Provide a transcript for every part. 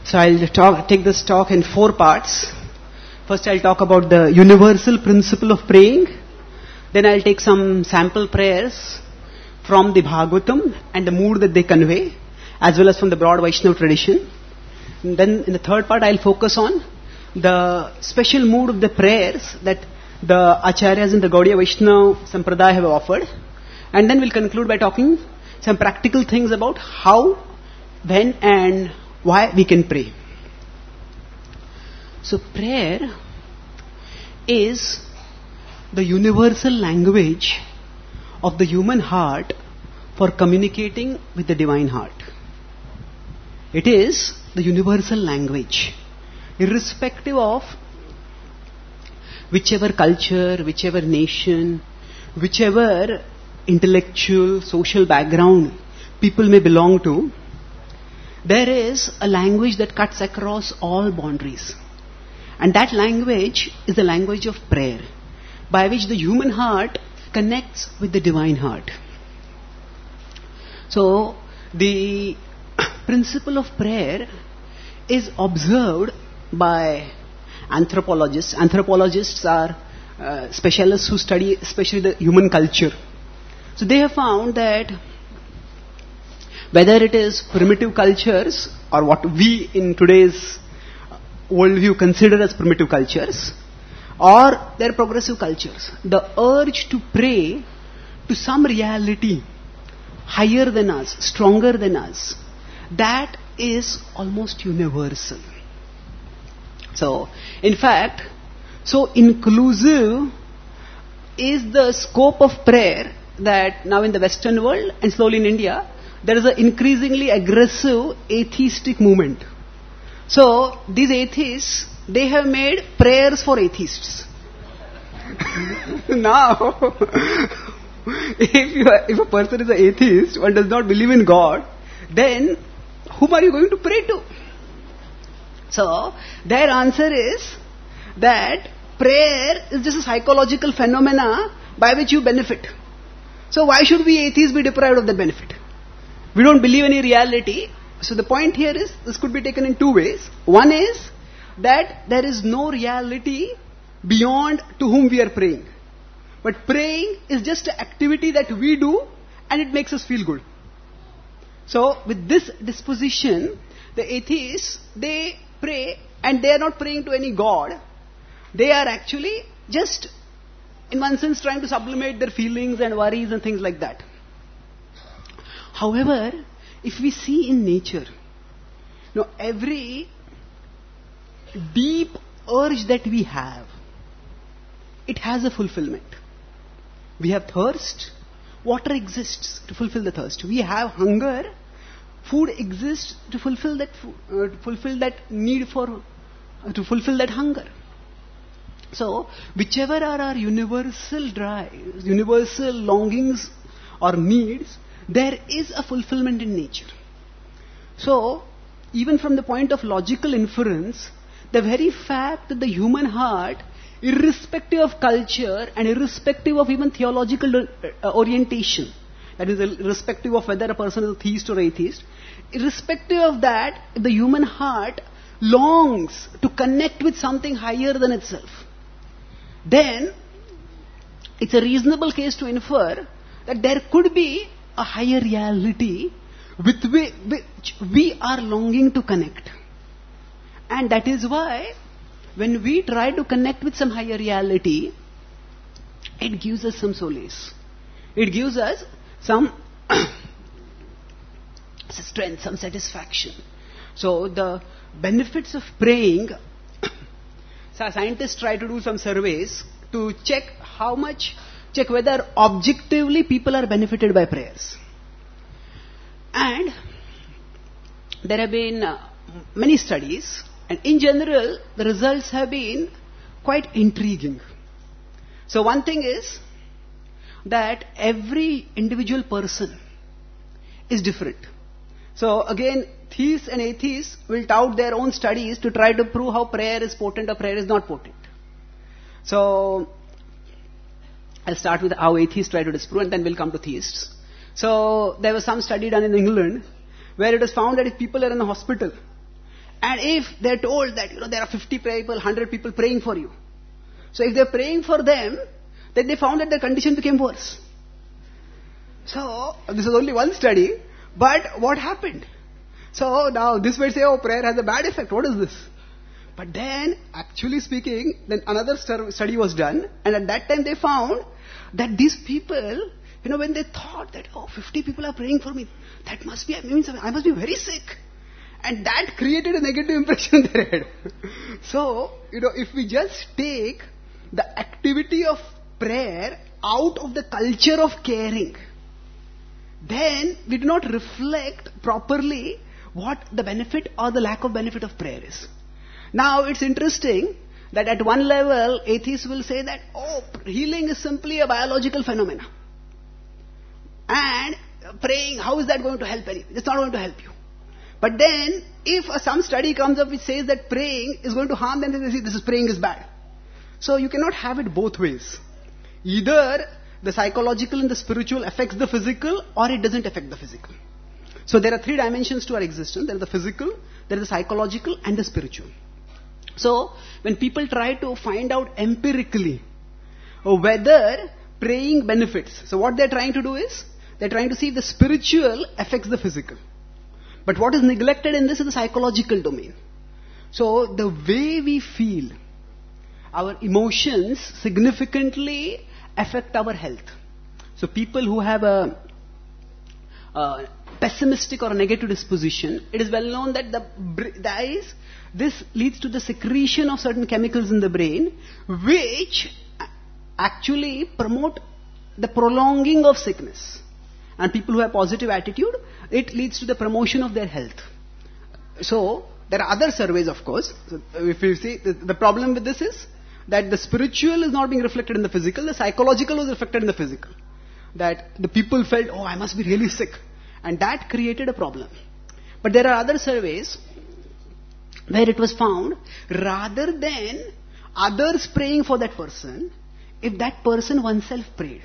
So I'll take this talk in 4 parts. First I'll talk about the universal principle of praying. Then I'll take some sample prayers from the Bhagavatam and the mood that they convey, as well as from the broad Vaishnava tradition. And then in the 3rd part I'll focus on the special mood of the prayers that the Acharyas in the Gaudiya Vaishnava Sampradaya have offered. And then we'll conclude by talking some practical things about how, when and why we can pray. So prayer is the universal language of the human heart for communicating with the divine heart. It is the universal language, irrespective of whichever culture, whichever nation, whichever intellectual, social background people may belong to. There is a language that cuts across all boundaries. And that language is the language of prayer, by which the human heart connects with the divine heart. So, the principle of prayer is observed by anthropologists. Anthropologists are specialists who study especially the human culture. So they have found that whether it is primitive cultures or what we in today's worldview consider as primitive cultures, or their progressive cultures, the urge to pray to some reality higher than us, stronger than us, that is almost universal. So, in fact, so inclusive is the scope of prayer that now in the Western world and slowly in India, there is an increasingly aggressive atheistic movement. So, these atheists, they have made prayers for atheists. Now, if a person is an atheist and does not believe in God, then whom are you going to pray to? So, their answer is that prayer is just a psychological phenomena by which you benefit. So why should we atheists be deprived of that benefit? We don't believe any reality. So the point here is, this could be taken in 2 ways. One is that there is no reality beyond to whom we are praying. But praying is just an activity that we do and it makes us feel good. So with this disposition, the atheists, they pray and they are not praying to any God. They are actually just, in one sense, trying to sublimate their feelings and worries and things like that. However, if we see in nature, every deep urge that we have, it has a fulfillment. We have thirst, water exists to fulfill the thirst. We have hunger, food exists to fulfill that need to fulfill that hunger. So, whichever are our universal drives, universal longings or needs, there is a fulfillment in nature. So, even from the point of logical inference, the very fact that the human heart, irrespective of culture and irrespective of even theological orientation, that is, irrespective of whether a person is a theist or atheist, irrespective of that, the human heart longs to connect with something higher than itself, then it's a reasonable case to infer that there could be a higher reality with which we are longing to connect. And that is why when we try to connect with some higher reality, it gives us some solace. It gives us some strength, some satisfaction. So the benefits of praying, so scientists try to do some surveys to check whether objectively people are benefited by prayers. And there have been many studies, and in general, the results have been quite intriguing. So one thing is that every individual person is different. So again, theists and atheists will tout their own studies to try to prove how prayer is potent or prayer is not potent. So I'll start with how atheists try to disprove and then we'll come to theists. So there was some study done in England where it was found that if people are in a hospital And if they're told that, there are 50 people, 100 people praying for you. So if they're praying for them, then they found that their condition became worse. So, this is only one study, but what happened? So now this might say, prayer has a bad effect. What is this? But then, actually speaking, then another study was done, and at that time they found that these people, when they thought that, 50 people are praying for me, that must be, I must be very sick. And that created a negative impression in their head. So, if we just take the activity of prayer out of the culture of caring, then we do not reflect properly what the benefit or the lack of benefit of prayer is. Now, it's interesting that at one level, atheists will say that, healing is simply a biological phenomenon. And praying, how is that going to help anyone? It's not going to help you. But then, if some study comes up which says that praying is going to harm, then they say this is praying is bad. So you cannot have it both ways. Either the psychological and the spiritual affects the physical, or it doesn't affect the physical. So there are three dimensions to our existence. There is the physical, there is the psychological, and the spiritual. So when people try to find out empirically whether praying benefits, so what they're trying to do is, they're trying to see if the spiritual affects the physical. But what is neglected in this is the psychological domain. So the way we feel, our emotions significantly affect our health. So people who have a pessimistic or a negative disposition, it is well known that this leads to the secretion of certain chemicals in the brain, which actually promote the prolonging of sickness. And people who have positive attitude, it leads to the promotion of their health. So, there are other surveys, of course. So, if you see, the problem with this is that the spiritual is not being reflected in the physical, the psychological was reflected in the physical. That the people felt, I must be really sick. And that created a problem. But there are other surveys where it was found, rather than others praying for that person, if that person oneself prayed,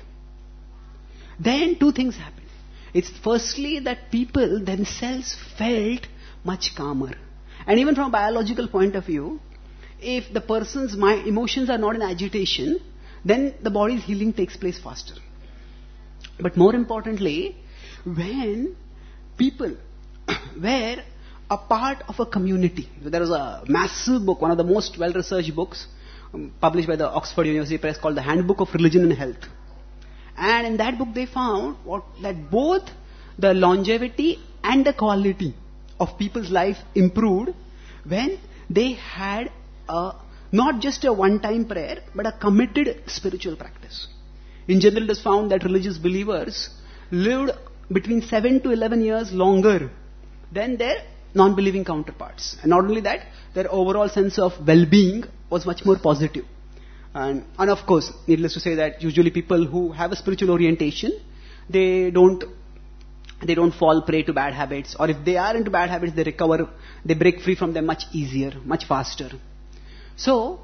then two things happened. It's firstly that people themselves felt much calmer. And even from a biological point of view, if the person's emotions are not in agitation, then the body's healing takes place faster. But more importantly, when people were a part of a community, so there was a massive book, one of the most well-researched books, published by the Oxford University Press, called The Handbook of Religion and Health. And in that book they found that both the longevity and the quality of people's life improved when they had not just a one-time prayer, but a committed spiritual practice. In general, it is found that religious believers lived between 7 to 11 years longer than their non-believing counterparts. And not only that, their overall sense of well-being was much more positive. And of course, needless to say that usually people who have a spiritual orientation, they don't fall prey to bad habits, or if they are into bad habits, they recover, they break free from them much easier, much faster. So,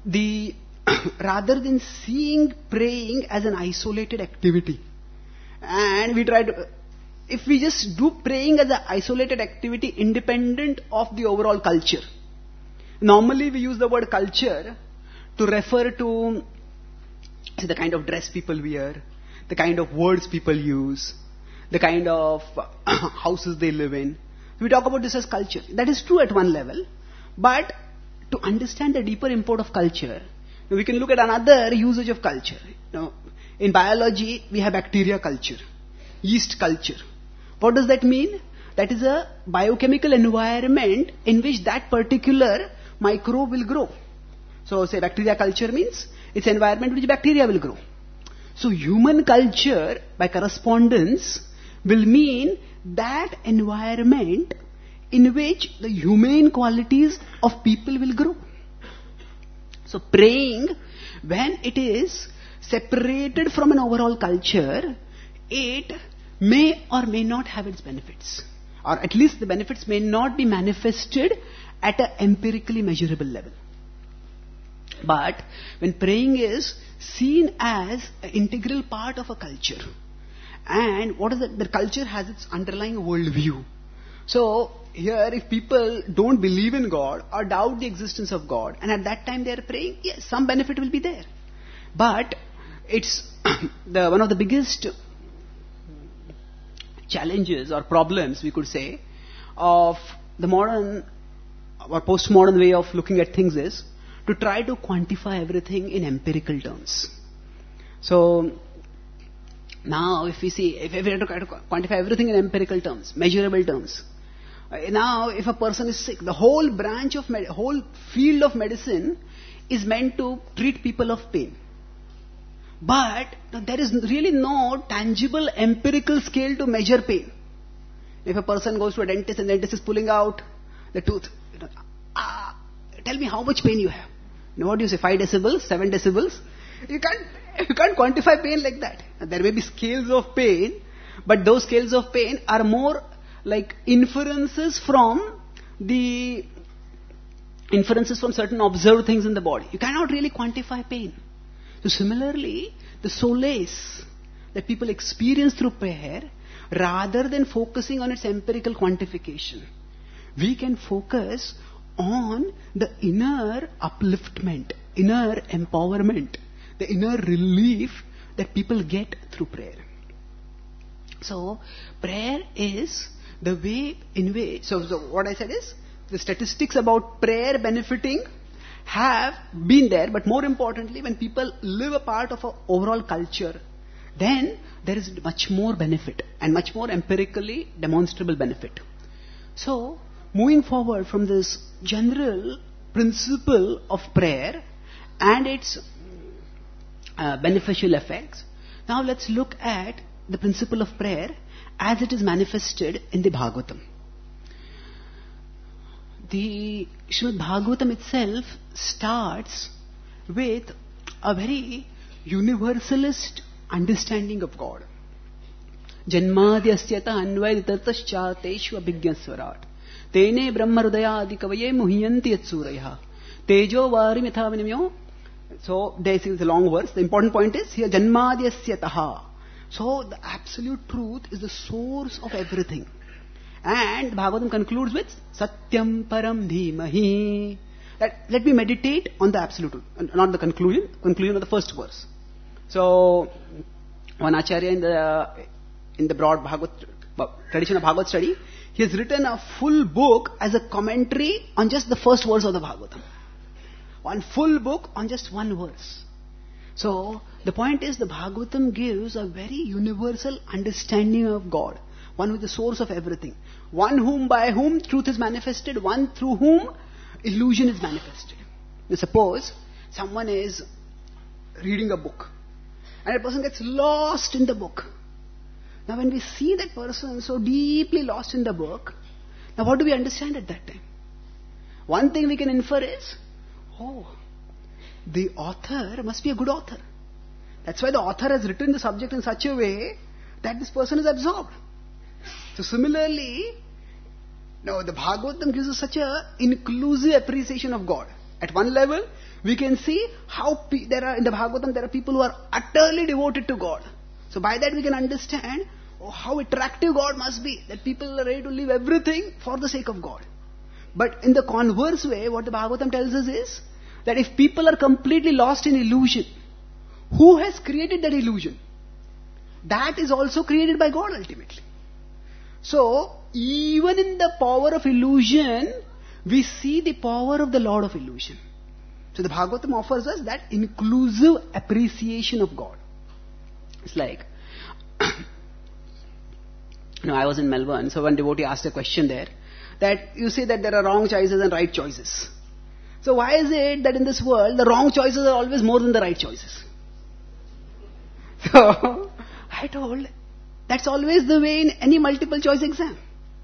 rather than seeing praying as an isolated activity, and if we just do praying as an isolated activity independent of the overall culture. Normally we use the word culture to refer to the kind of dress people wear, the kind of words people use, the kind of houses they live in. We talk about this as culture. That is true at one level, but to understand the deeper import of culture, we can look at another usage of culture. In biology, we have bacteria culture, yeast culture. What does that mean? That is a biochemical environment in which that particular microbe will grow. So, say bacteria culture means it's an environment in which bacteria will grow. So, human culture, by correspondence, will mean that environment in which the humane qualities of people will grow. So, praying, when it is separated from an overall culture, it may or may not have its benefits. Or at least the benefits may not be manifested at an empirically measurable level. But when praying is seen as an integral part of a culture, and what is it? The culture has its underlying worldview. So, here, if people don't believe in God or doubt the existence of God, and at that time they are praying, yes, some benefit will be there. But it's one of the biggest challenges or problems, we could say, of the modern or postmodern way of looking at things is to try to quantify everything in empirical terms. So now if we see, if we have to try to quantify everything in empirical terms, measurable terms, now if a person is sick, the whole branch of whole field of medicine is meant to treat people of pain. But there is really no tangible empirical scale to measure pain. If a person goes to a dentist and the dentist is pulling out the tooth, tell me how much pain you have. What do you say, 5 decibels, 7 decibels? You can't quantify pain like that. There may be scales of pain, but those scales of pain are more like inferences from certain observed things in the body. You cannot really quantify pain. So similarly, the solace that people experience through prayer, rather than focusing on its empirical quantification, we can focus on the inner upliftment, inner empowerment, the inner relief that people get through prayer. So prayer is the way in which, so what I said is, the statistics about prayer benefiting have been there, but more importantly, when people live a part of an overall culture, then there is much more benefit and much more empirically demonstrable benefit. So, moving forward from this general principle of prayer and its beneficial effects, now let's look at the principle of prayer as it is manifested in the Bhagavatam. The Srimad Bhagavatam itself starts with a very universalist understanding of God. Janmadhyasyata anvaiditatascha abhigyasvarat tene brahmarudayadi kavaye muhyanti yatsuraya tejo varim yatha vinamyo. So this is a long verse. The important point is here Janmadhyasyataha. So the absolute truth is the source of everything. And Bhagavatam concludes with Satyam Param Dhimahi. Let me meditate on the absolute truth, not the conclusion of the first verse. So, one Acharya in the broad tradition of Bhagavad study, he has written a full book as a commentary on just the first verse of the Bhagavatam. One full book on just one verse. So, the point is the Bhagavatam gives a very universal understanding of God. One who is the source of everything. One by whom truth is manifested, one through whom illusion is manifested. Now suppose someone is reading a book and a person gets lost in the book. Now when we see that person so deeply lost in the book, now what do we understand at that time? One thing we can infer is, the author must be a good author. That's why the author has written the subject in such a way that this person is absorbed. So similarly, now the Bhagavatam gives us such an inclusive appreciation of God. At one level, we can see how in the Bhagavatam there are people who are utterly devoted to God. So by that we can understand how attractive God must be, that people are ready to leave everything for the sake of God. But in the converse way, what the Bhagavatam tells us is that if people are completely lost in illusion, who has created that illusion? That is also created by God ultimately. So, even in the power of illusion, we see the power of the Lord of illusion. So the Bhagavatam offers us that inclusive appreciation of God. It's like, I was in Melbourne, so one devotee asked a question there, that you say that there are wrong choices and right choices. So why is it that in this world, the wrong choices are always more than the right choices? So, I told, that's always the way in any multiple choice exam.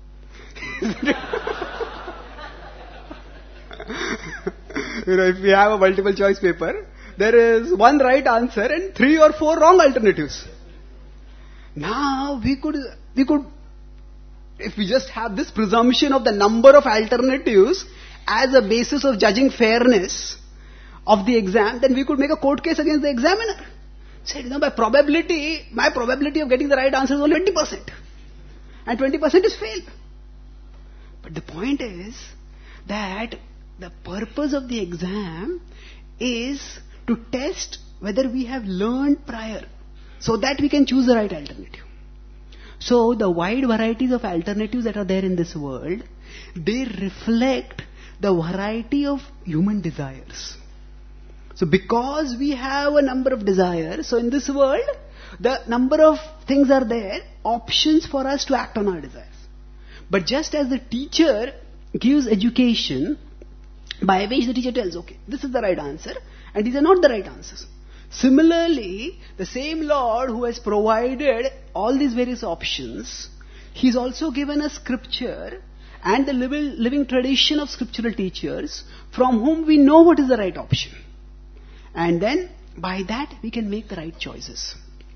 If we have a multiple choice paper, there is one right answer and 3 or 4 wrong alternatives. Now, we could, if we just have this presumption of the number of alternatives as a basis of judging fairness of the exam, then we could make a court case against the examiner. Said, my probability of getting the right answer is only 20%. And 20% is fail. But the point is that the purpose of the exam is to test whether we have learned prior, so that we can choose the right alternative. So the wide varieties of alternatives that are there in this world, they reflect the variety of human desires. So because we have a number of desires, so in this world, the number of things are there, options for us to act on our desires. But just as the teacher gives education, by which the teacher tells, okay, this is the right answer, and these are not the right answers. Similarly, the same Lord who has provided all these various options, He's also given a scripture and the living tradition of scriptural teachers from whom we know what is the right option. And then, by that, we can make the right choices.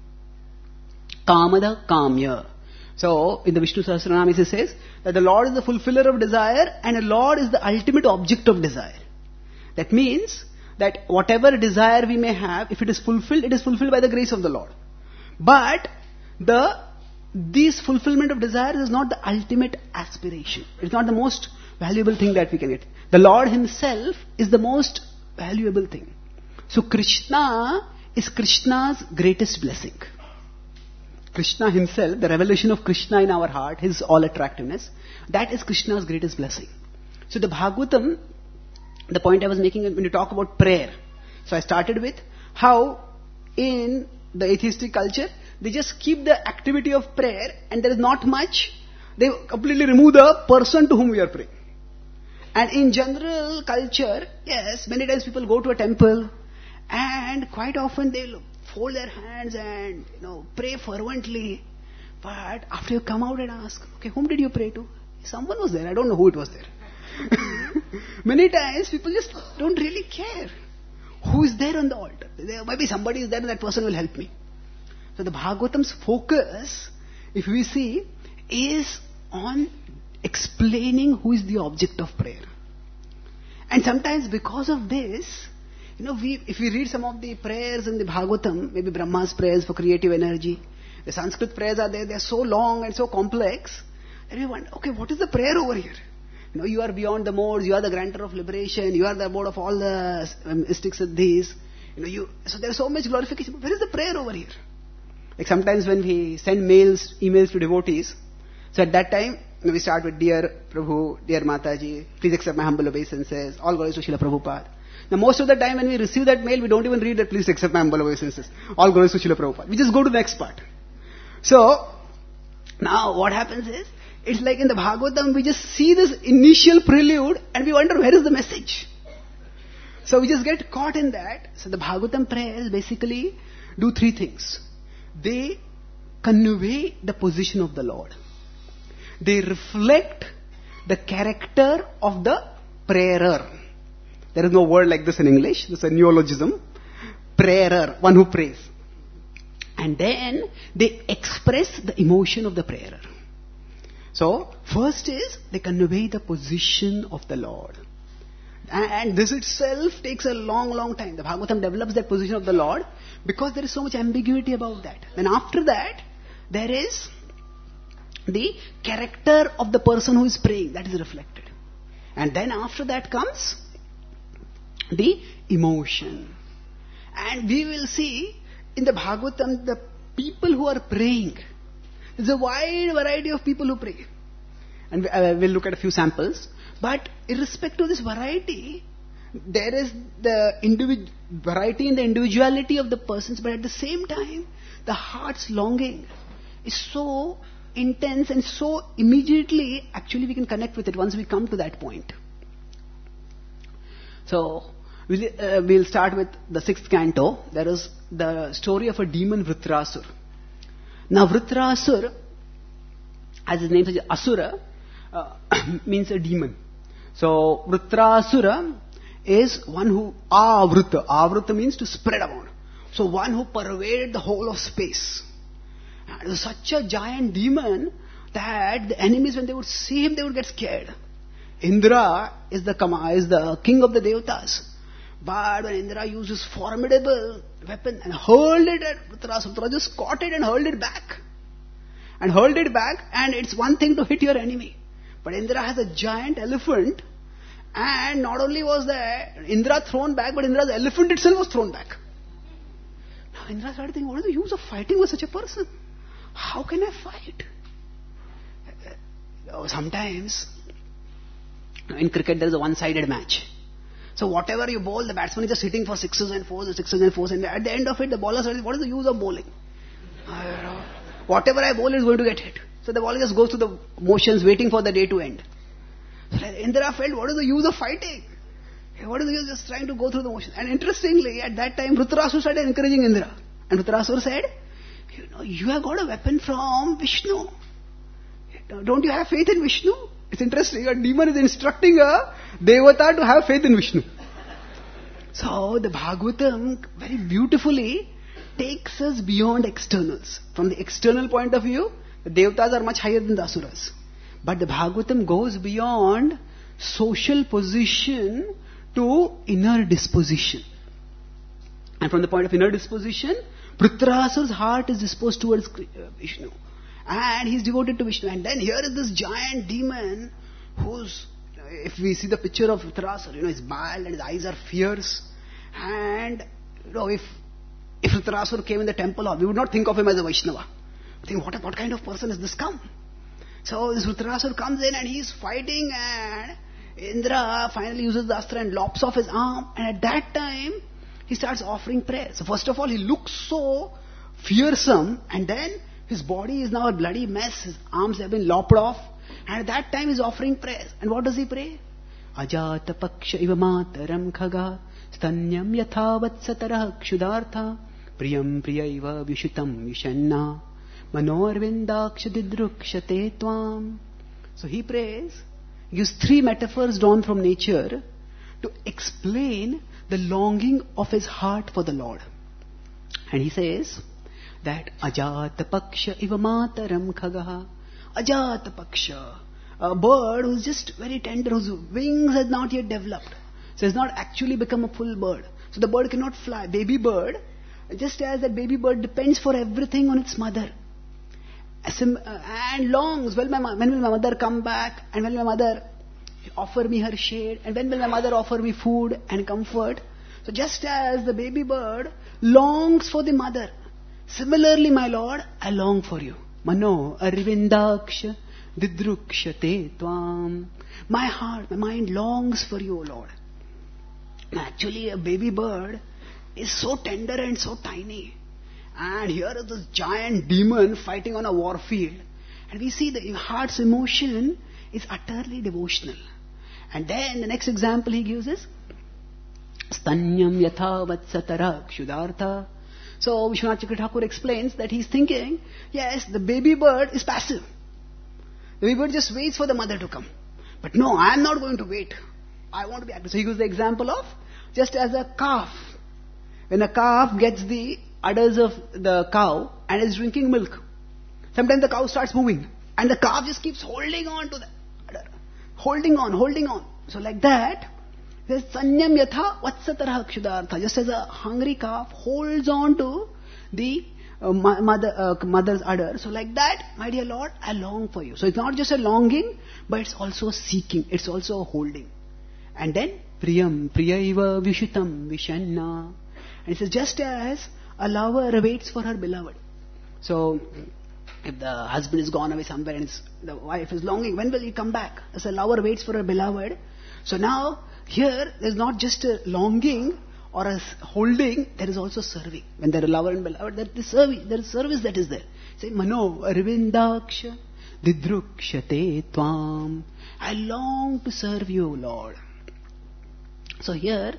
Kamada Kamya. So, in the Vishnu Sahasranama it says that the Lord is the fulfiller of desire and the Lord is the ultimate object of desire. That means that whatever desire we may have, if it is fulfilled by the grace of the Lord. But this fulfillment of desire is not the ultimate aspiration. It's not the most valuable thing that we can get. The Lord Himself is the most valuable thing. So Krishna is Krishna's greatest blessing. Krishna Himself, the revelation of Krishna in our heart, His all attractiveness, that is Krishna's greatest blessing. So the Bhagavatam, the point I was making when you talk about prayer. So I started with how in the atheistic culture, they just keep the activity of prayer and there is not much. They completely remove the person to whom we are praying. And in general culture, yes, many times people go to a temple and quite often they fold their hands and pray fervently. But after you come out and ask, okay, whom did you pray to? Someone was there. I don't know who it was there. Many times people just don't really care who is there on the altar. There might be somebody is there and that person will help me. So the Bhagavatam's focus, if we see, is on explaining who is the object of prayer. And sometimes because of this, if we read some of the prayers in the Bhagavatam, maybe Brahma's prayers for creative energy, the Sanskrit prayers are there, they are so long and so complex, that we wonder, okay, what is the prayer over here? You are beyond the modes, you are the grantor of liberation, you are the abode of all the mystics and these. So there is so much glorification. Where is the prayer over here? Like sometimes when we send emails to devotees, so at that time, we start with Dear Prabhu, Dear Mataji, please accept my humble obeisances, all glories to Srila Prabhupada. Now most of the time when we receive that mail, we don't even read that, please accept my humble obeisances, all glories to Srila Prabhupada. We just go to the next part. So, now what happens is, it's like in the Bhagavatam, we just see this initial prelude and we wonder where is the message. So we just get caught in that. So the Bhagavatam prayers basically do three things. They convey the position of the Lord. They reflect the character of the prayer. There is no word like this in English. This is a neologism. Prayer, one who prays. And then they express the emotion of the prayer. So, first is they convey the position of the Lord. And this itself takes a long, long time. The Bhagavatam develops that position of the Lord because there is so much ambiguity about that. Then after that, there is the character of the person who is praying. That is reflected. And then after that comes the emotion. And we will see in the Bhagavatam, the people who are praying, there's a wide variety of people who pray. And we'll look at a few samples. But irrespective of this variety, there is the variety in the individuality of the persons. But at the same time, the heart's longing is so intense and so immediately, actually we can connect with it once we come to that point. So, we'll start with the 6th canto. There is the story of a demon Vritrasur. Now Vritrasur, as his name suggests, Asura means a demon. So Vritrasura is one who, Avrita means to spread around. So one who pervaded the whole of space. And it was such a giant demon that the enemies, when they would see him, they would get scared. Indra is the king of the Devatas. But when Indra used his formidable weapon and hurled it at Vritrasura, Vritrasura just caught it and hurled it back. And it's one thing to hit your enemy. But Indra has a giant elephant, and not only was the Indra thrown back, but Indra's elephant itself was thrown back. Now Indra started thinking, what is the use of fighting with such a person? How can I fight? Sometimes in cricket there is a one-sided match. So whatever you bowl, the batsman is just hitting for sixes and fours, and at the end of it, the bowler says, what is the use of bowling? Whatever I bowl is going to get hit. So the bowler just goes through the motions, waiting for the day to end. So Indra felt, what is the use of fighting? What is the use of just trying to go through the motions? And interestingly, at that time, Dhritarashtra started encouraging Indra. And Dhritarashtra said, you have got a weapon from Vishnu. Don't you have faith in Vishnu? It's interesting, a demon is instructing a Devata to have faith in Vishnu. So the Bhagavatam very beautifully takes us beyond externals. From the external point of view, the Devatas are much higher than the Asuras. But the Bhagavatam goes beyond social position to inner disposition. And from the point of inner disposition, Dhritarashtra's heart is disposed towards Vishnu. And he's devoted to Vishnu. And then here is this giant demon who's, if we see the picture of Dhritarashtra, he's bald and his eyes are fierce. And, if Dhritarashtra came in the temple, we would not think of him as a Vaishnava. We think, what kind of person has this come? So this Dhritarashtra comes in and he's fighting, and Indra finally uses the astra and lops off his arm. And at that time, he starts offering prayer. So first of all, he looks so fearsome, and then his body is now a bloody mess. His arms have been lopped off. And at that time he's offering prayers. And what does he pray? Ajata paksha iva mataram khaga stanyam yatha vatsatarah kshudartha priyam priyaiva vishutam vishanna manorvindaksha didrukshate tvam. So he prays, he gives three metaphors drawn from nature to explain the longing of his heart for the Lord. And he says that Ajata Paksha iva mataram khagaha. Ajata Paksha, a bird who's just very tender, whose wings has not yet developed. So has not actually become a full bird. So the bird cannot fly. Baby bird, just as that baby bird depends for everything on its mother. And longs, when will my mother come back? And when will my mother offer me her shade? And when will my mother offer me food and comfort? So just as the baby bird longs for the mother, similarly, my Lord, I long for you. Mano arvindaksha didrukshate tvam. My heart, my mind longs for you, O Lord. Actually, a baby bird is so tender and so tiny. And here is this giant demon fighting on a war field. And we see the heart's emotion is utterly devotional. And then the next example he gives is Stanyam yatha vatsatara kshudartha. So Vishwanath Chakravarti Thakur explains that he's thinking, yes, the baby bird is passive. The baby bird just waits for the mother to come. But no, I'm not going to wait. I want to be active. So he gives the example of just as a calf. When a calf gets the udders of the cow and is drinking milk, sometimes the cow starts moving and the calf just keeps holding on to the udder. Holding on. So like that, there's sanyam yatha vatsatarah kshudartha. Just as a hungry calf holds on to the mother's udder. So like that, my dear Lord, I long for you. So it's not just a longing, but it's also seeking. It's also a holding. And then, priyam priyaiva vishutam vishanna. And it says, just as a lover waits for her beloved. So, if the husband is gone away somewhere and the wife is longing, when will he come back? As a lover waits for her beloved. So now, here, there's not just a longing or a holding, there is also serving. When there are lover and beloved, there is service that is there. Say, Mano arvindaksha didrukshate tvam. I long to serve you, Lord. So here,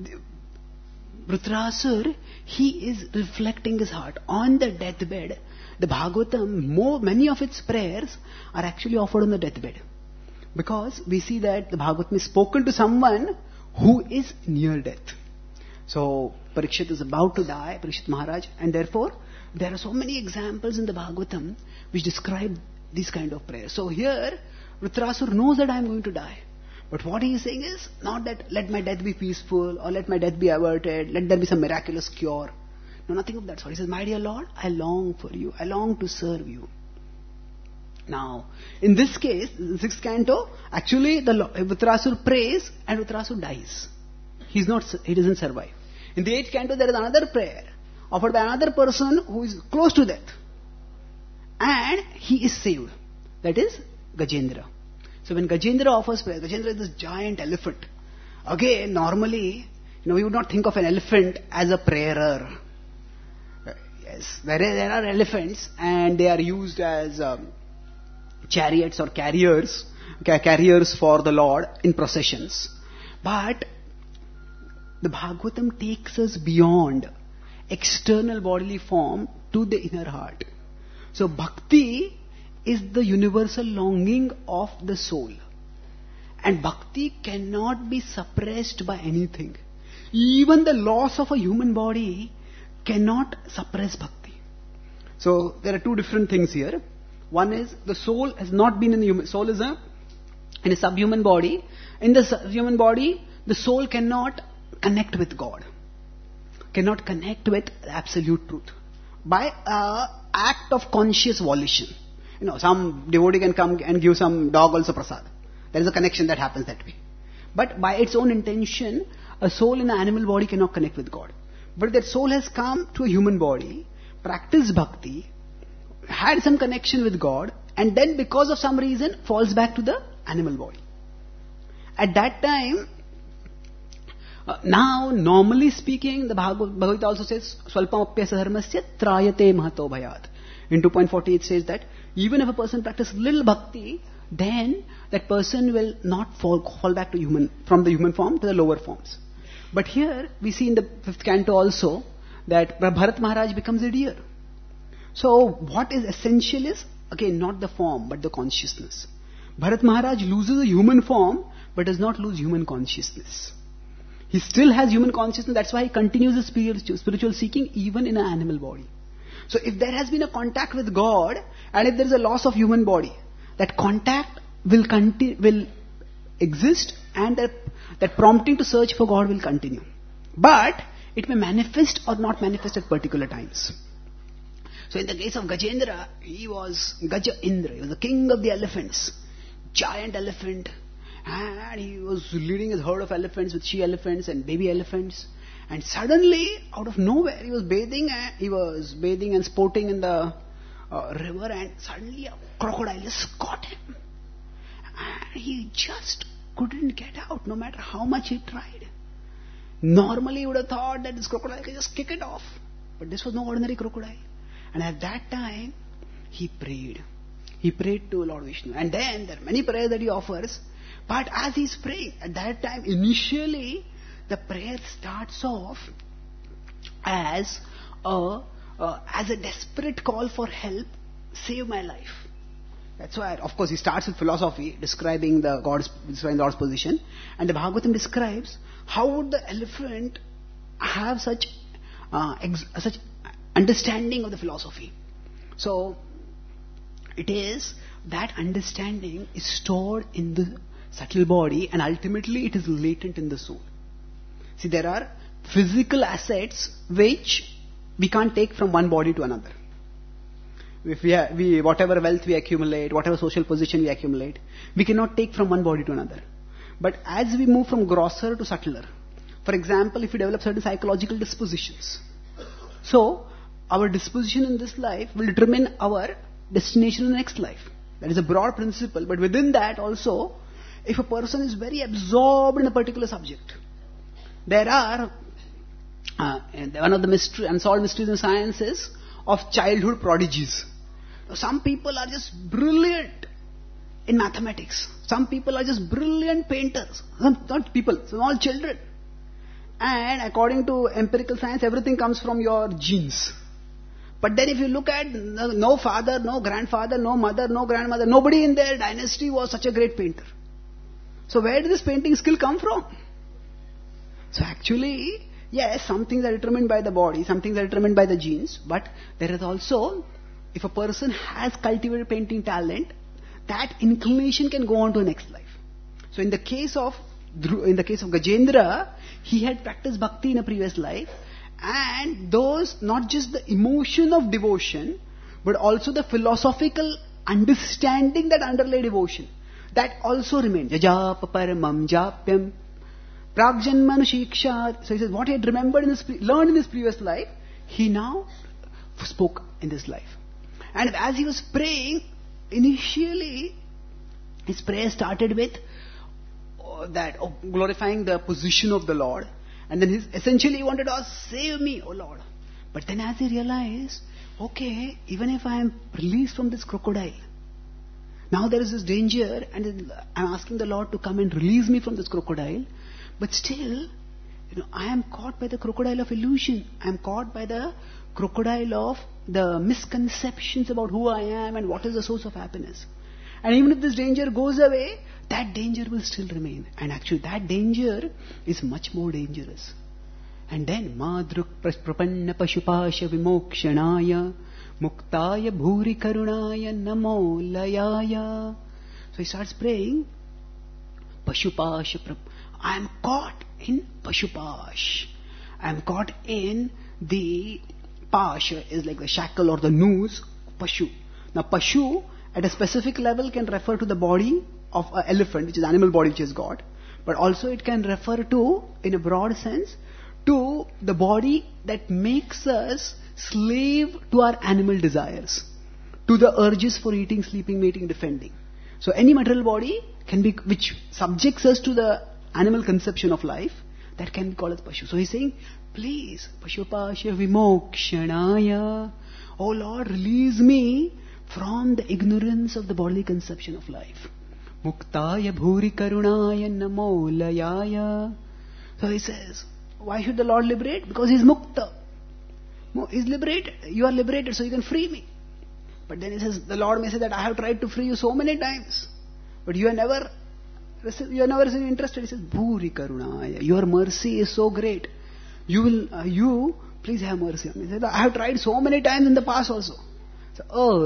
Dhritarashtra, he is reflecting his heart. On the deathbed, the Bhagavatam, many of its prayers are actually offered on the deathbed. Because we see that the Bhagavatam is spoken to someone who is near death. So, Parikshit is about to die, Parikshit Maharaj, and therefore, there are so many examples in the Bhagavatam which describe these kind of prayers. So here, Dhritarashtra knows that I am going to die. But what he is saying is, not that let my death be peaceful, or let my death be averted, let there be some miraculous cure. No, nothing of that sort. He says, my dear Lord, I long for you. I long to serve you. Now, in this case, the sixth canto, actually the Vritrasur prays and Vritrasur dies. He doesn't survive. In the eighth canto, there is another prayer offered by another person who is close to death. And he is saved. That is Gajendra. So when Gajendra offers prayer, Gajendra is this giant elephant. Again, normally, we would not think of an elephant as a prayer. Yes, there are elephants and they are used as chariots or carriers for the Lord in processions. But the Bhagavatam takes us beyond external bodily form to the inner heart. So bhakti is the universal longing of the soul. And bhakti cannot be suppressed by anything. Even the loss of a human body cannot suppress bhakti. So there are two different things here. One is the soul has not been in the human. Soul is in a subhuman body. In the subhuman body, the soul cannot connect with God. Cannot connect with absolute truth. By an act of conscious volition. Some devotee can come and give some dog also prasad. There is a connection that happens that way. But by its own intention, a soul in an animal body cannot connect with God. But that soul has come to a human body, practiced bhakti, had some connection with God, and then because of some reason falls back to the animal body. At that time, now normally speaking, the Bhagavad Gita also says, Swalpam apyasa dharmasya trayate mahato bhayat. In 2.40 it says that even if a person practices little bhakti, then that person will not fall back to from the human form to the lower forms. But here we see in the fifth canto also that Bharat Maharaj becomes a deer. So what is essential is, again, not the form but the consciousness. Bharat Maharaj loses a human form but does not lose human consciousness. He still has human consciousness, that's why he continues his spiritual seeking even in an animal body. So if there has been a contact with God and if there is a loss of human body, that contact will exist and that prompting to search for God will continue. But it may manifest or not manifest at particular times. So in the case of Gajendra, he was Gaja Indra, he was the king of the elephants, giant elephant, and he was leading his herd of elephants with she elephants and baby elephants. And suddenly, out of nowhere, he was bathing and sporting in the river, and suddenly a crocodile just caught him. And he just couldn't get out, no matter how much he tried. Normally, he would have thought that this crocodile could just kick it off. But this was no ordinary crocodile. And at that time, he prayed. He prayed to Lord Vishnu. And then, there are many prayers that he offers. But as he's praying, at that time, initially, the prayer starts off as a desperate call for help, save my life. That's why, of course, he starts with philosophy, describing the Lord's position. And the Bhagavatam describes how would the elephant have such understanding of the philosophy. So, it is that understanding is stored in the subtle body and ultimately it is latent in the soul. See, there are physical assets which we can't take from one body to another. If whatever wealth we accumulate, whatever social position we accumulate, we cannot take from one body to another. But as we move from grosser to subtler, for example, if we develop certain psychological dispositions, so our disposition in this life will determine our destination in the next life. That is a broad principle, but within that also, if a person is very absorbed in a particular subject, there are one of the unsolved mysteries in science is of childhood prodigies. Some people are just brilliant in mathematics. Some people are just brilliant painters. Not people, small children. And according to empirical science, everything comes from your genes. But then if you look at no father, no grandfather, no mother, no grandmother, nobody in their dynasty was such a great painter. So where did this painting skill come from? So actually, yes, some things are determined by the body, some things are determined by the genes, but there is also, if a person has cultivated painting talent, that inclination can go on to the next life. So in the case of Gajendra, he had practiced bhakti in a previous life, and those, not just the emotion of devotion, but also the philosophical understanding that underlay devotion, that also remained. Jajapa paramam japyam pragjanmanushikshad. So he says, what he had remembered learned in his previous life, he now spoke in this life. And as he was praying, initially, his prayer started with glorifying the position of the Lord. And then essentially he wanted to save me, O Lord. But then as he realized, okay, even if I am released from this crocodile, now there is this danger, and I'm asking the Lord to come and release me from this crocodile. But still, I am caught by the crocodile of illusion. I am caught by the crocodile of the misconceptions about who I am and what is the source of happiness. And even if this danger goes away, that danger will still remain. And actually that danger is much more dangerous. And then, Madruk prapanna pashupasha vimokshanaya muktaya bhuri karunaya namo layaya. So he starts praying, Pashupasha, I am caught in Pashupash. I am caught in the Pasha is like the shackle or the noose, Pashu. Now Pashu at a specific level can refer to the body of an elephant, which is animal body which is God. But also it can refer to, in a broad sense, to the body that makes us slave to our animal desires, to the urges for eating, sleeping, mating, defending. So any material body can be, which subjects us to the animal conception of life, that can be called as Pashu. So he's saying, please, Pashupasha vimokshanaya, oh Lord, release me from the ignorance of the bodily conception of life. Muktaya bhuri karunaya namo layaya. So he says, why should the Lord liberate? Because he is mukta. He is liberated. You are liberated, so you can free me. But then he says, the Lord may say that I have tried to free you so many times, but you are never interested. He says, bhuri karunaya. Your mercy is so great. You please have mercy on me. He says, I have tried so many times in the past also. So,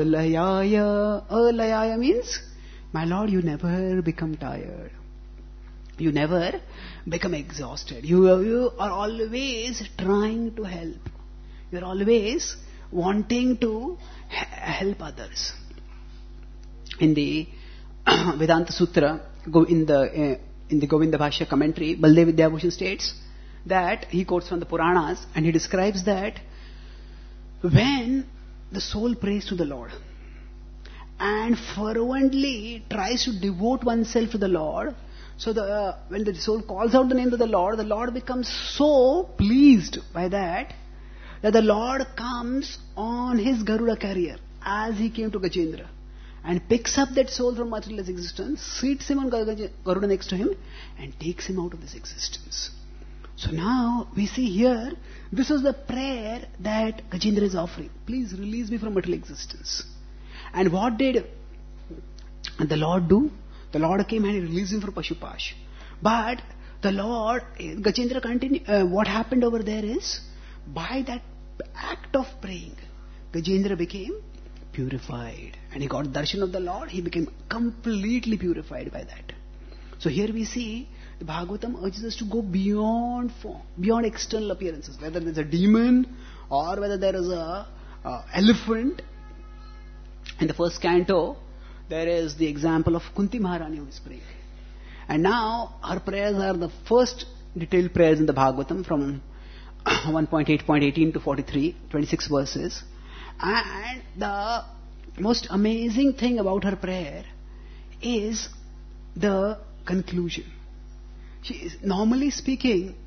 alayaya means, my Lord, you never become tired. You never become exhausted. You are always trying to help. You are always wanting to help others. In the Vedanta Sutra, in the Govinda Bhashya commentary, Baldev Vidyabhushan states that he quotes from the Puranas, and he describes that when the soul prays to the Lord and fervently tries to devote oneself to the Lord, so when the soul calls out the name of the Lord becomes so pleased by that the Lord comes on his Garuda carrier as he came to Gajendra and picks up that soul from materialist existence, seats him on Garuda next to him and takes him out of this existence. So now we see here, this is the prayer that Gajendra is offering. Please release me from material existence. And what did the Lord do? The Lord came and he released him from Pashupash. But the Lord, Gajendra continued, what happened over there is, by that act of praying, Gajendra became purified. And he got darshan of the Lord, he became completely purified by that. So here we see, the Bhagavatam urges us to go beyond form, beyond external appearances, whether there's a demon or whether there is a elephant. In the first canto, there is the example of Kunti Maharani who is praying. And now her prayers are the first detailed prayers in the Bhagavatam from 1.8.18 to 43, 26 verses. And the most amazing thing about her prayer is the conclusion. She is, normally speaking,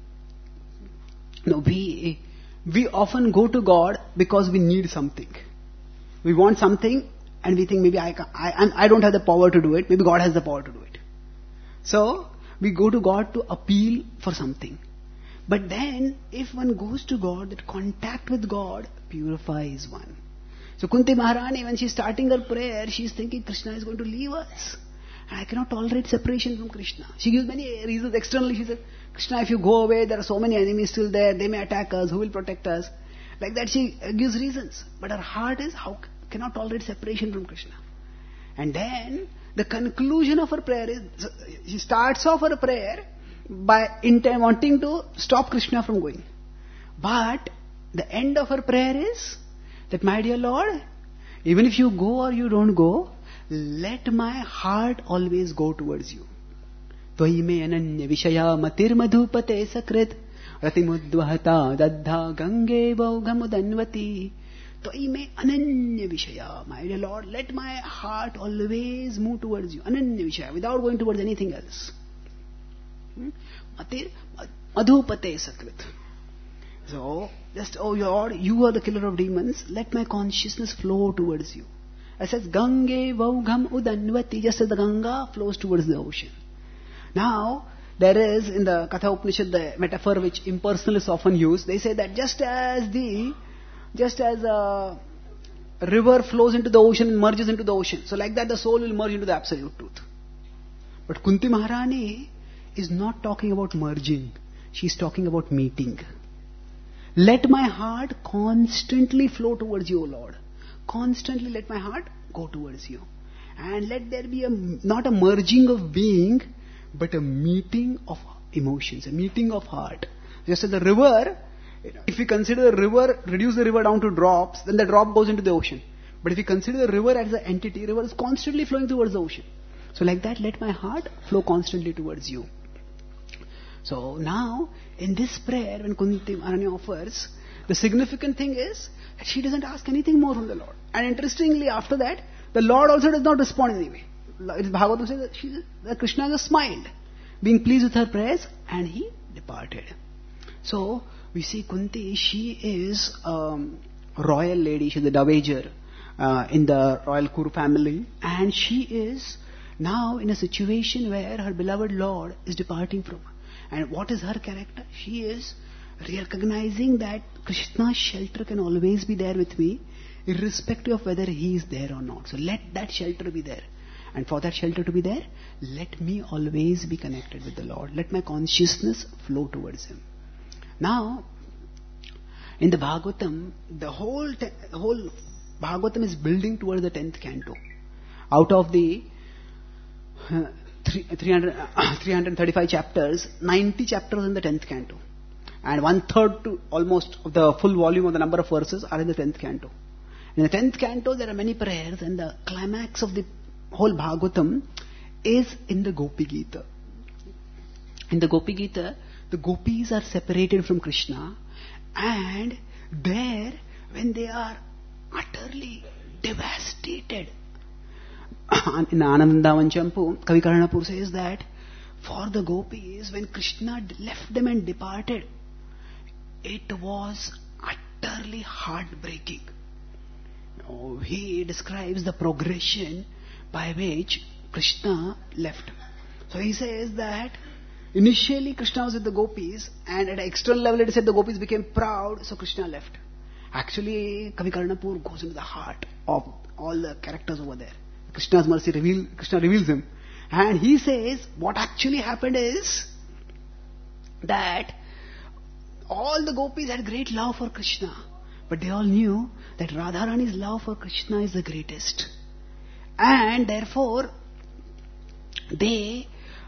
we often go to God because we need something. We want something and we think maybe I don't have the power to do it, maybe God has the power to do it. So we go to God to appeal for something. But then if one goes to God, that contact with God purifies one. So Kunti Maharani, when she's starting her prayer, she's thinking Krishna is going to leave us. And I cannot tolerate separation from Krishna. She gives many reasons externally. She said, Krishna, if you go away, there are so many enemies still there. They may attack us. Who will protect us? Like that she gives reasons. But her heart is, cannot tolerate separation from Krishna. And then the conclusion of her prayer is, she starts off her prayer by wanting to stop Krishna from going. But the end of her prayer is that, my dear Lord, even if you go or you don't go, let my heart always go towards you. Tvai me ananya vishaya matir madhupate sakrit ratimudvahata daddha gange vaughamudanvati. Tvai me ananya vishaya. My dear Lord, let my heart always move towards you. Ananya vishaya, without going towards anything else. Matir madhupate sakrit. So, just, oh Lord, you are the killer of demons. Let my consciousness flow towards you. It says, Gange Vaugham Udanvati, just as the Ganga flows towards the ocean. Now, there is in the Katha Upanishad the metaphor which impersonalists often use. They say that just as a river flows into the ocean and merges into the ocean, so like that the soul will merge into the absolute truth. But Kunti Maharani is not talking about merging. She is talking about meeting. Let my heart constantly flow towards you, O Lord. Constantly let my heart go towards you. And let there be not a merging of being, but a meeting of emotions, a meeting of heart. Just as the river, if we consider the river, reduce the river down to drops, then the drop goes into the ocean. But if we consider the river as an entity, the river is constantly flowing towards the ocean. So like that, let my heart flow constantly towards you. So now, in this prayer, when Kunti Maharani offers, the significant thing is that she doesn't ask anything more from the Lord. And interestingly, after that, the Lord also does not respond in any way. Bhagavatam says that Krishna just smiled, being pleased with her prayers, and he departed. So, we see Kunti, she is a royal lady, she's a dowager in the royal Kuru family, and she is now in a situation where her beloved Lord is departing from her. And what is her character? She is recognizing that Krishna's shelter can always be there with me, irrespective of whether he is there or not. So let that shelter be there. And for that shelter to be there, let me always be connected with the Lord. Let my consciousness flow towards him. Now, in the Bhagavatam, the whole Bhagavatam is building towards the 10th canto. Out of the 335 chapters, 90 chapters in the 10th canto. And 1/3 to almost of the full volume of the number of verses are in the 10th canto. In the 10th canto, there are many prayers, and the climax of the whole Bhagavatam is in the Gopi Gita. In the Gopi Gita, the gopis are separated from Krishna, and there, when they are utterly devastated, in Anandandavan Champu, Kavi Karnapur says that for the gopis, when Krishna left them and departed, it was utterly heartbreaking. He describes the progression by which Krishna left. So he says that initially Krishna was with the gopis, and at an external level it said the gopis became proud, so Krishna left. Actually, Kavi Karnapur goes into the heart of all the characters over there. Krishna's mercy Krishna reveals him. And he says what actually happened is that all the gopis had great love for Krishna, but they all knew that Radharani's love for Krishna is the greatest. And therefore, they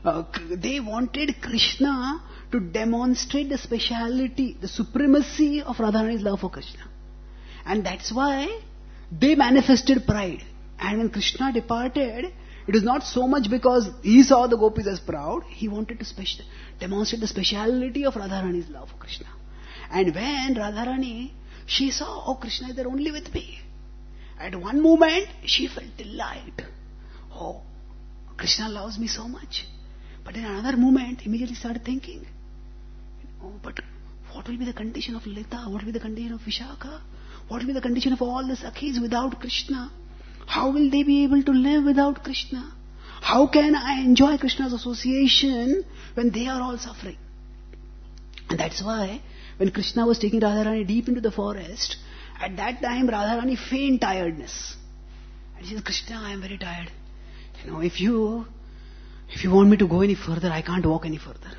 wanted Krishna to demonstrate the speciality, the supremacy of Radharani's love for Krishna. And that's why they manifested pride. And when Krishna departed, it is not so much because he saw the gopis as proud, he wanted to demonstrate the speciality of Radharani's love for Krishna. And when Radharani, she saw, oh, Krishna is there only with me. At one moment, she felt delight. Oh, Krishna loves me so much. But in another moment, immediately started thinking, oh, but what will be the condition of Lita? What will be the condition of Vishaka? What will be the condition of all the Sakhis without Krishna? How will they be able to live without Krishna? How can I enjoy Krishna's association when they are all suffering? And that's why when Krishna was taking Radharani deep into the forest, at that time Radharani feigned tiredness. And she says, Krishna, I am very tired. If you want me to go any further, I can't walk any further.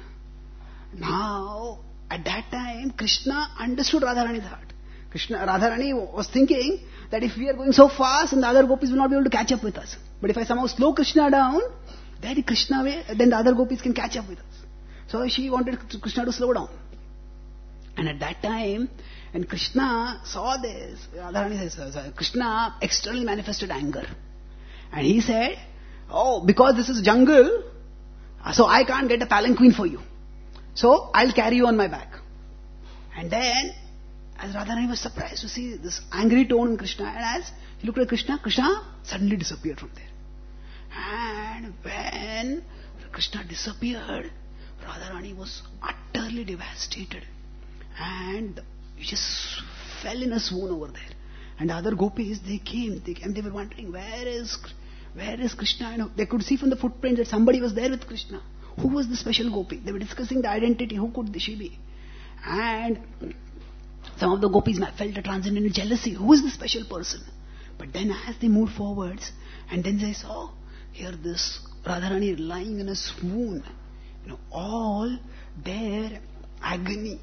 Now, at that time, Krishna understood Radharani's heart. Radharani was thinking that if we are going so fast, then the other gopis will not be able to catch up with us. But if I somehow slow Krishna down, then the other gopis can catch up with us. So she wanted Krishna to slow down. And at that time, when Krishna saw this, Radharani says, Krishna externally manifested anger. And he said, oh, because this is jungle, so I can't get a palanquin for you. So I'll carry you on my back. And then, as Radharani was surprised to see this angry tone in Krishna, and as he looked at Krishna, Krishna suddenly disappeared from there. And when Krishna disappeared, Radharani was utterly devastated. And he just fell in a swoon over there. And the other gopis, they came, they were wondering, where is Krishna? And they could see from the footprints that somebody was there with Krishna. Who was the special gopi? They were discussing the identity, who could she be? And some of the gopis felt a transcendental jealousy. Who is the special person? But then as they moved forwards, and then they saw here this Radharani lying in a swoon. All their agony,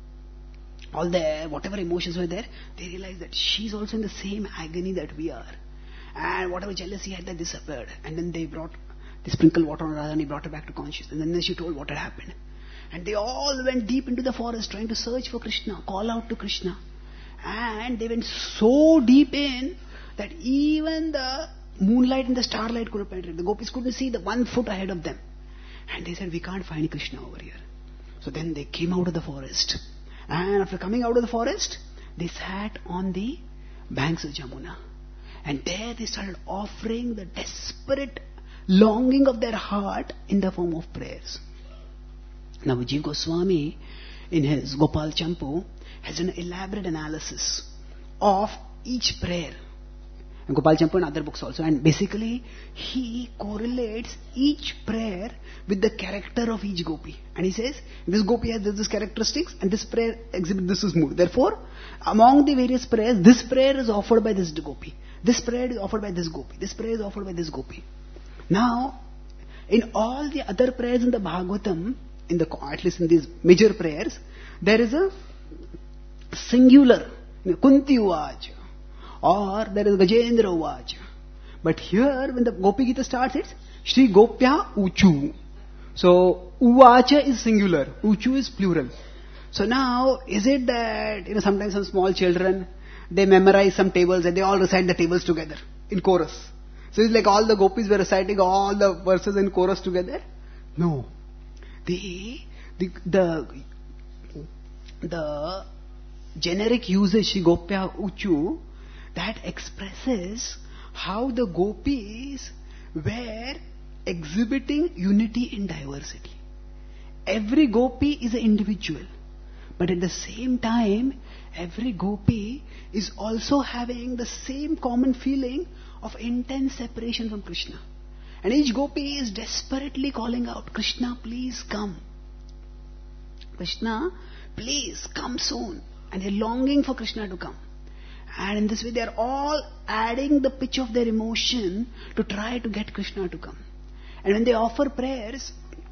all their whatever emotions were there, they realized that she's also in the same agony that we are. And whatever jealousy had, that disappeared. And then they sprinkled water on Radharani, brought her back to consciousness. And then she told what had happened. And they all went deep into the forest trying to search for Krishna, call out to Krishna. And they went so deep in that even the moonlight and the starlight couldn't penetrate. The gopis couldn't see the 1 foot ahead of them. And they said, we can't find Krishna over here. So then they came out of the forest. And after coming out of the forest, they sat on the banks of Jamuna. And there they started offering the desperate longing of their heart in the form of prayers. Now Jiva Goswami, in his Gopal Champu, has an elaborate analysis of each prayer. And Gopal Champu and other books also. And basically, he correlates each prayer with the character of each gopi. And he says, this gopi has this characteristics and this prayer exhibits this mood. Therefore, among the various prayers, this prayer is offered by this gopi. This prayer is offered by this gopi. This prayer is offered by this gopi. Now, in all the other prayers in the Bhagavatam, at least in these major prayers, there is a singular, Kunti Uvacha, or there is Gajendra Uvacha. But here, when the Gopi Gita starts, it's Shri Gopya Uchu. So, Uvacha is singular, Uchu is plural. So now, is it that, sometimes some small children, they memorize some tables and they all recite the tables together in chorus. So it's like all the gopis were reciting all the verses in chorus together? No. The generic usage, Shri Gopya Uchu, that expresses how the gopis were exhibiting unity in diversity. Every gopi is an individual. But at the same time, every gopi is also having the same common feeling of intense separation from Krishna. And each gopi is desperately calling out, Krishna, please come. Krishna, please come soon. And they're longing for Krishna to come. And in this way, they're all adding the pitch of their emotion to try to get Krishna to come. And when they offer prayers,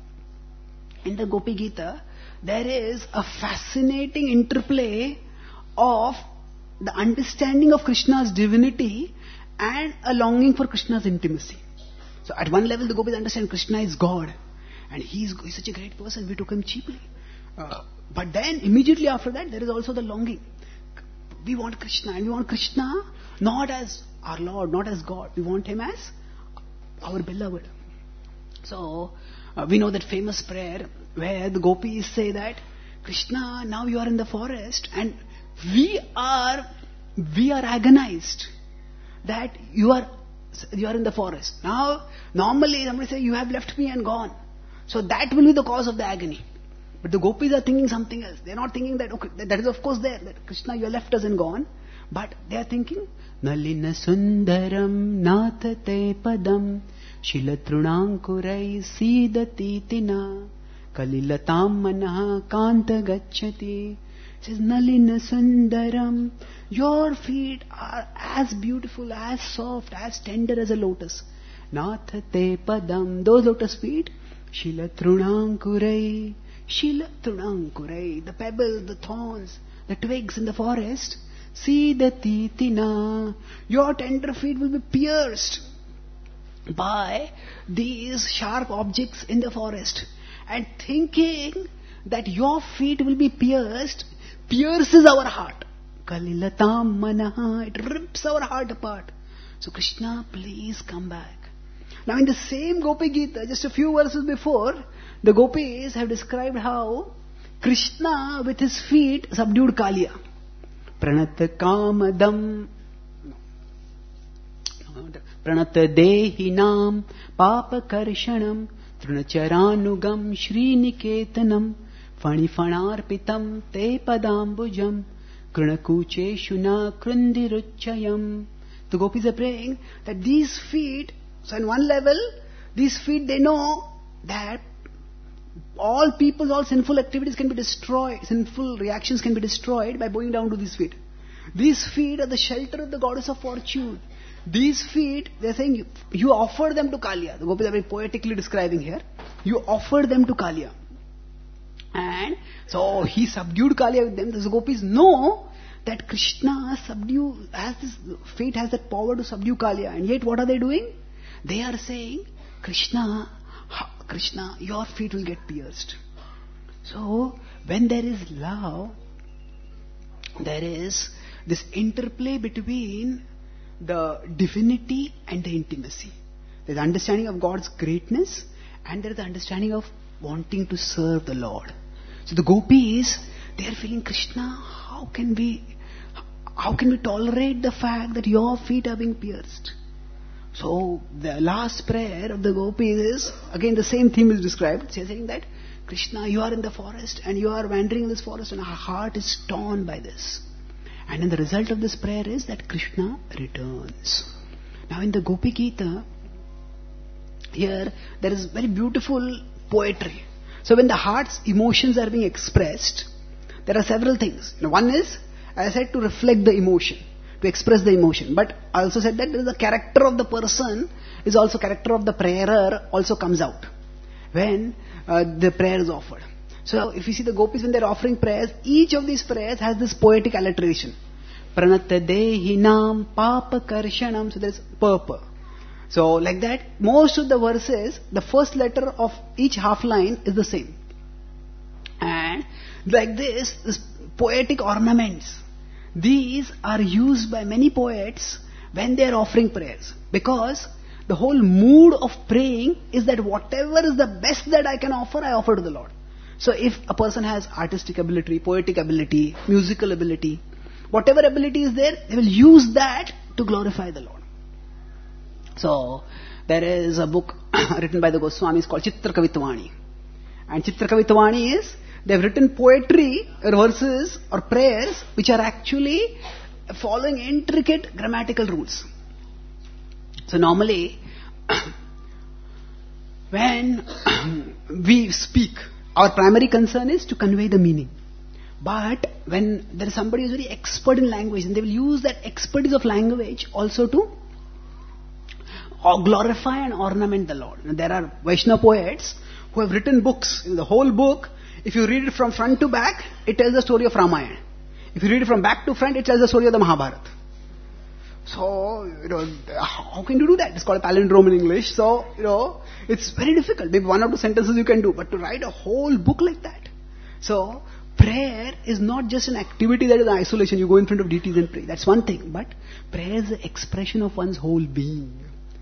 in the Gopi Gita, there is a fascinating interplay of the understanding of Krishna's divinity and a longing for Krishna's intimacy. So at one level, the gopis understand Krishna is God. And he's such a great person, we took him cheaply. But then, immediately after that, there is also the longing. We want Krishna, and we want Krishna not as our Lord, not as God. We want him as our beloved. So, we know that famous prayer where the gopis say that, Krishna, now you are in the forest and we are agonized that you are in the forest. Now, normally somebody say, you have left me and gone. So that will be the cause of the agony. But the gopis are thinking something else. They are not thinking that, okay, that is of course there, that Krishna, you left us and gone. But they are thinking, Nalina Sundaram Nathate Padam Shilatrunankurai Sidati Tina Kalilatam Manaha Kanta Gacchati. It says, Nalina Sundaram, your feet are as beautiful, as soft, as tender as a lotus. Nathate Padam, those lotus feet, Shilatrunankurai. Shilatrunankurai, the pebbles, the thorns, the twigs in the forest. Sidati Tina, your tender feet will be pierced by these sharp objects in the forest. And thinking that your feet will be pierces our heart. Kalilatam manaha, it rips our heart apart. So Krishna, please come back. Now in the same Gopi Gita, just a few verses before, the gopis have described how Krishna with his feet subdued Kaliya. Pranata kamadam Pranata dehinam papa karshanam Trunacharanugam Sriniketanam Fanifanarpitam te padambujam Krunakuche shuna krundiruchayam. The gopis are praying that these feet, so on one level, these feet, they know that all people, all sinful activities can be destroyed, sinful reactions can be destroyed by bowing down to these feet. These feet are the shelter of the goddess of fortune. These feet, they are saying, you offer them to Kaliya. The gopis are very poetically describing here. You offer them to Kaliya. And so he subdued Kaliya with them. The gopis know that Krishna has this, fate has that power to subdue Kaliya. And yet what are they doing? They are saying, Krishna, your feet will get pierced. So, when there is love, there is this interplay between the divinity and the intimacy. There is understanding of God's greatness and there is the understanding of wanting to serve the Lord. So the gopis, they are feeling, Krishna, how can we tolerate the fact that your feet are being pierced? So the last prayer of the gopis is, again the same theme is described. They are saying that, Krishna, you are in the forest and you are wandering in this forest and our heart is torn by this. And then the result of this prayer is that Krishna returns. Now in the Gopi Gita, here there is very beautiful poetry. So when the heart's emotions are being expressed, there are several things. Now one is, as I said, to reflect the emotion, to express the emotion. But I also said that there is the character of the person, is also character of the prayer also comes out when the prayer is offered. So if you see the gopis when they are offering prayers, each of these prayers has this poetic alliteration. Pranata dehinam papa karshanam. So there is papa. So like that, most of the verses, the first letter of each half line is the same. And like this poetic ornaments, these are used by many poets when they are offering prayers. Because the whole mood of praying is that whatever is the best that I can offer, I offer to the Lord. So if a person has artistic ability, poetic ability, musical ability, whatever ability is there, they will use that to glorify the Lord. So there is a book written by the Goswamis called Chitrakavitwani. And Chitrakavitwani is, they have written poetry or verses or prayers which are actually following intricate grammatical rules. So normally, when we speak, our primary concern is to convey the meaning. But when there is somebody who is very expert in language, and they will use that expertise of language also to glorify and ornament the Lord. And there are Vaishnava poets who have written books. The whole book, if you read it from front to back, it tells the story of Ramayana. If you read it from back to front, it tells the story of the Mahabharata. So, how can you do that? It's called a palindrome in English. So, it's very difficult. Maybe one or two sentences you can do, but to write a whole book like that. So, prayer is not just an activity that is in isolation. You go in front of deities and pray. That's one thing. But prayer is the expression of one's whole being.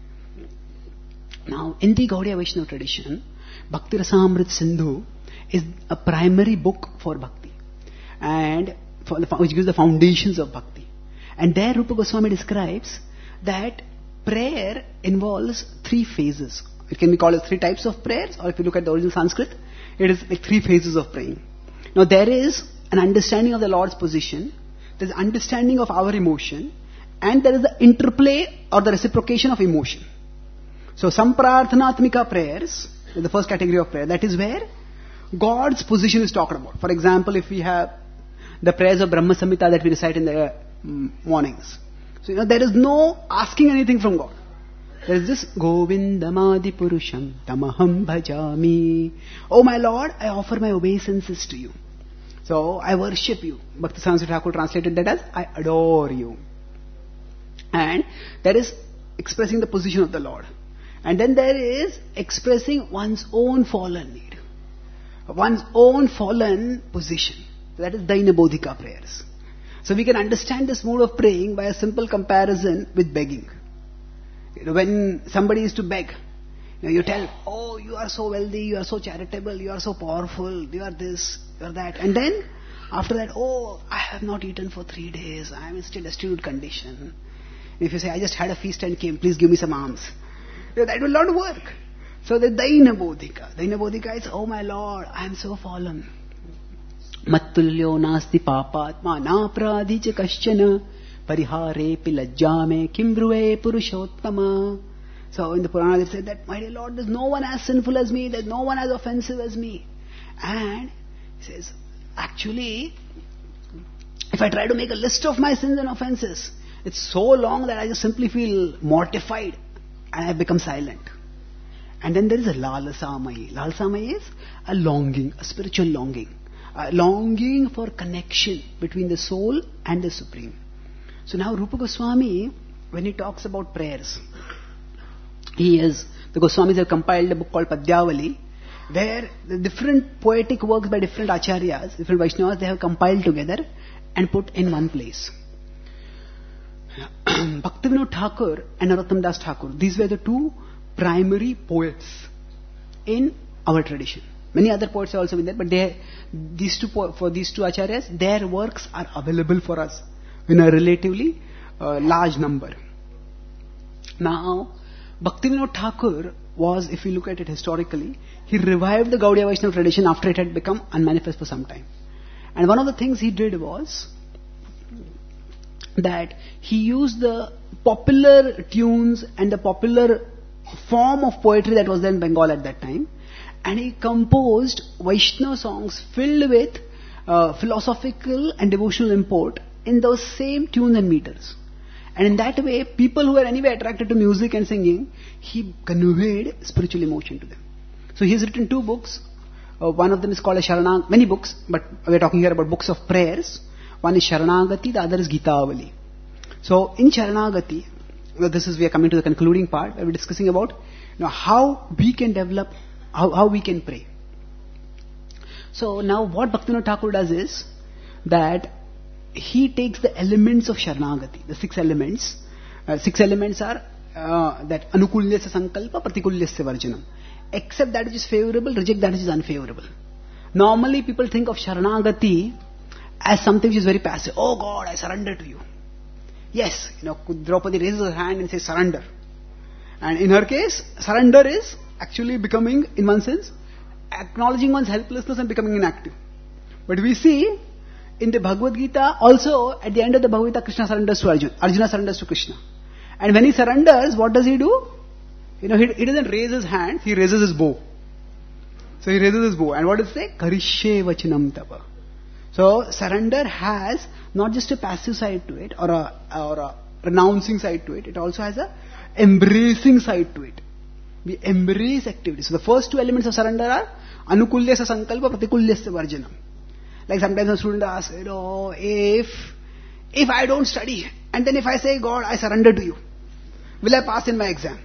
Now, in the Gaudiya Vaishnava tradition, Bhakti Rasamrit Sindhu is a primary book for bhakti, and which gives the foundations of bhakti. And there Rupa Goswami describes that prayer involves three phases. It can be called as three types of prayers, or if you look at the original Sanskrit, it is like three phases of praying. Now there is an understanding of the Lord's position, there is understanding of our emotion, and there is the interplay or the reciprocation of emotion. So Samprarthanatmika prayers is the first category of prayer. That is where God's position is talked about. For example, if we have the prayers of Brahma Samhita that we recite in the mornings. So there is no asking anything from God. There is this Govindamadi Purusham Tamaham Bhajami. Oh my Lord, I offer my obeisances to you. So I worship you. Bhakti Sanskrit Thakur translated that as I adore you. And that is expressing the position of the Lord. And then there is expressing one's own fallen need, one's own fallen position. That is Dainabodhika prayers. So we can understand this mode of praying by a simple comparison with begging. When somebody is to beg, you tell, oh, you are so wealthy, you are so charitable, you are so powerful, you are this, you are that. And then, after that, oh, I have not eaten for 3 days, I am in still destitute condition. If you say, I just had a feast and came, please give me some alms. That will not work. So the Daina Bodhika. Daina Bodhika is, oh my Lord, I am so fallen. Mattulyo nasti papatma na pradhicha kaschana parihare pilajjame kimbruve purushottama. So in the Purana they said that, my dear Lord, there's no one as sinful as me, there's no one as offensive as me. And he says, actually, if I try to make a list of my sins and offenses, it's so long that I just simply feel mortified and I become silent. And then there is a Lalasamai. Lalasamai is a longing, a spiritual longing. A longing for connection between the soul and the Supreme. So now Rupa Goswami, when he talks about prayers, the Goswamis have compiled a book called Padyavali, where the different poetic works by different acharyas, different Vaishnavas, they have compiled together and put in one place. Bhaktivinoda Thakur and Narottam Das Thakur, these were the two primary poets in our tradition. Many other poets have also been there, but for these two acharyas, their works are available for us in a relatively large number. Now, Bhaktivinoda Thakur was, if you look at it historically, he revived the Gaudiya Vaishnava tradition after it had become unmanifest for some time. And one of the things he did was that he used the popular tunes and the popular form of poetry that was there in Bengal at that time, and he composed Vaishnava songs filled with philosophical and devotional import in those same tunes and meters. And in that way, people who were anyway attracted to music and singing, he conveyed spiritual emotion to them. So he has written 2 books. One of them is called Sharanagati, many books, but we are talking here about books of prayers. One is Sharanagati, the other is Gitaavali. So in Sharanagati, we are coming to the concluding part, where we are discussing about how we can develop, how we can pray. So now what Bhaktivinoda Thakur does is that he takes the elements of Sharanagati, the 6 elements. 6 elements are that Anukulyasya Sankalpa, Pratikulyasya Varjanam. Accept that which is favorable, reject that which is unfavorable. Normally people think of Sharanagati as something which is very passive. Oh God, I surrender to you. Yes, Draupadi raises her hand and says surrender. And in her case, surrender is actually becoming, in one sense, acknowledging one's helplessness and becoming inactive. But we see in the Bhagavad Gita also, at the end of the Bhagavad Gita, Krishna surrenders to Arjuna. Arjuna surrenders to Krishna. And when he surrenders, what does he do? He doesn't raise his hand, he raises his bow. So he raises his bow. And what does it say? Karishye vachanam tava. So surrender has not just a passive side to it or a renouncing side to it. It also has a embracing side to it. We embrace activity. So the first 2 elements of surrender are Anukulyasya Sankalpa, Pratikulyasya Varjanam. Like sometimes a student asks, if I don't study and then if I say, God, I surrender to you, will I pass in my exam?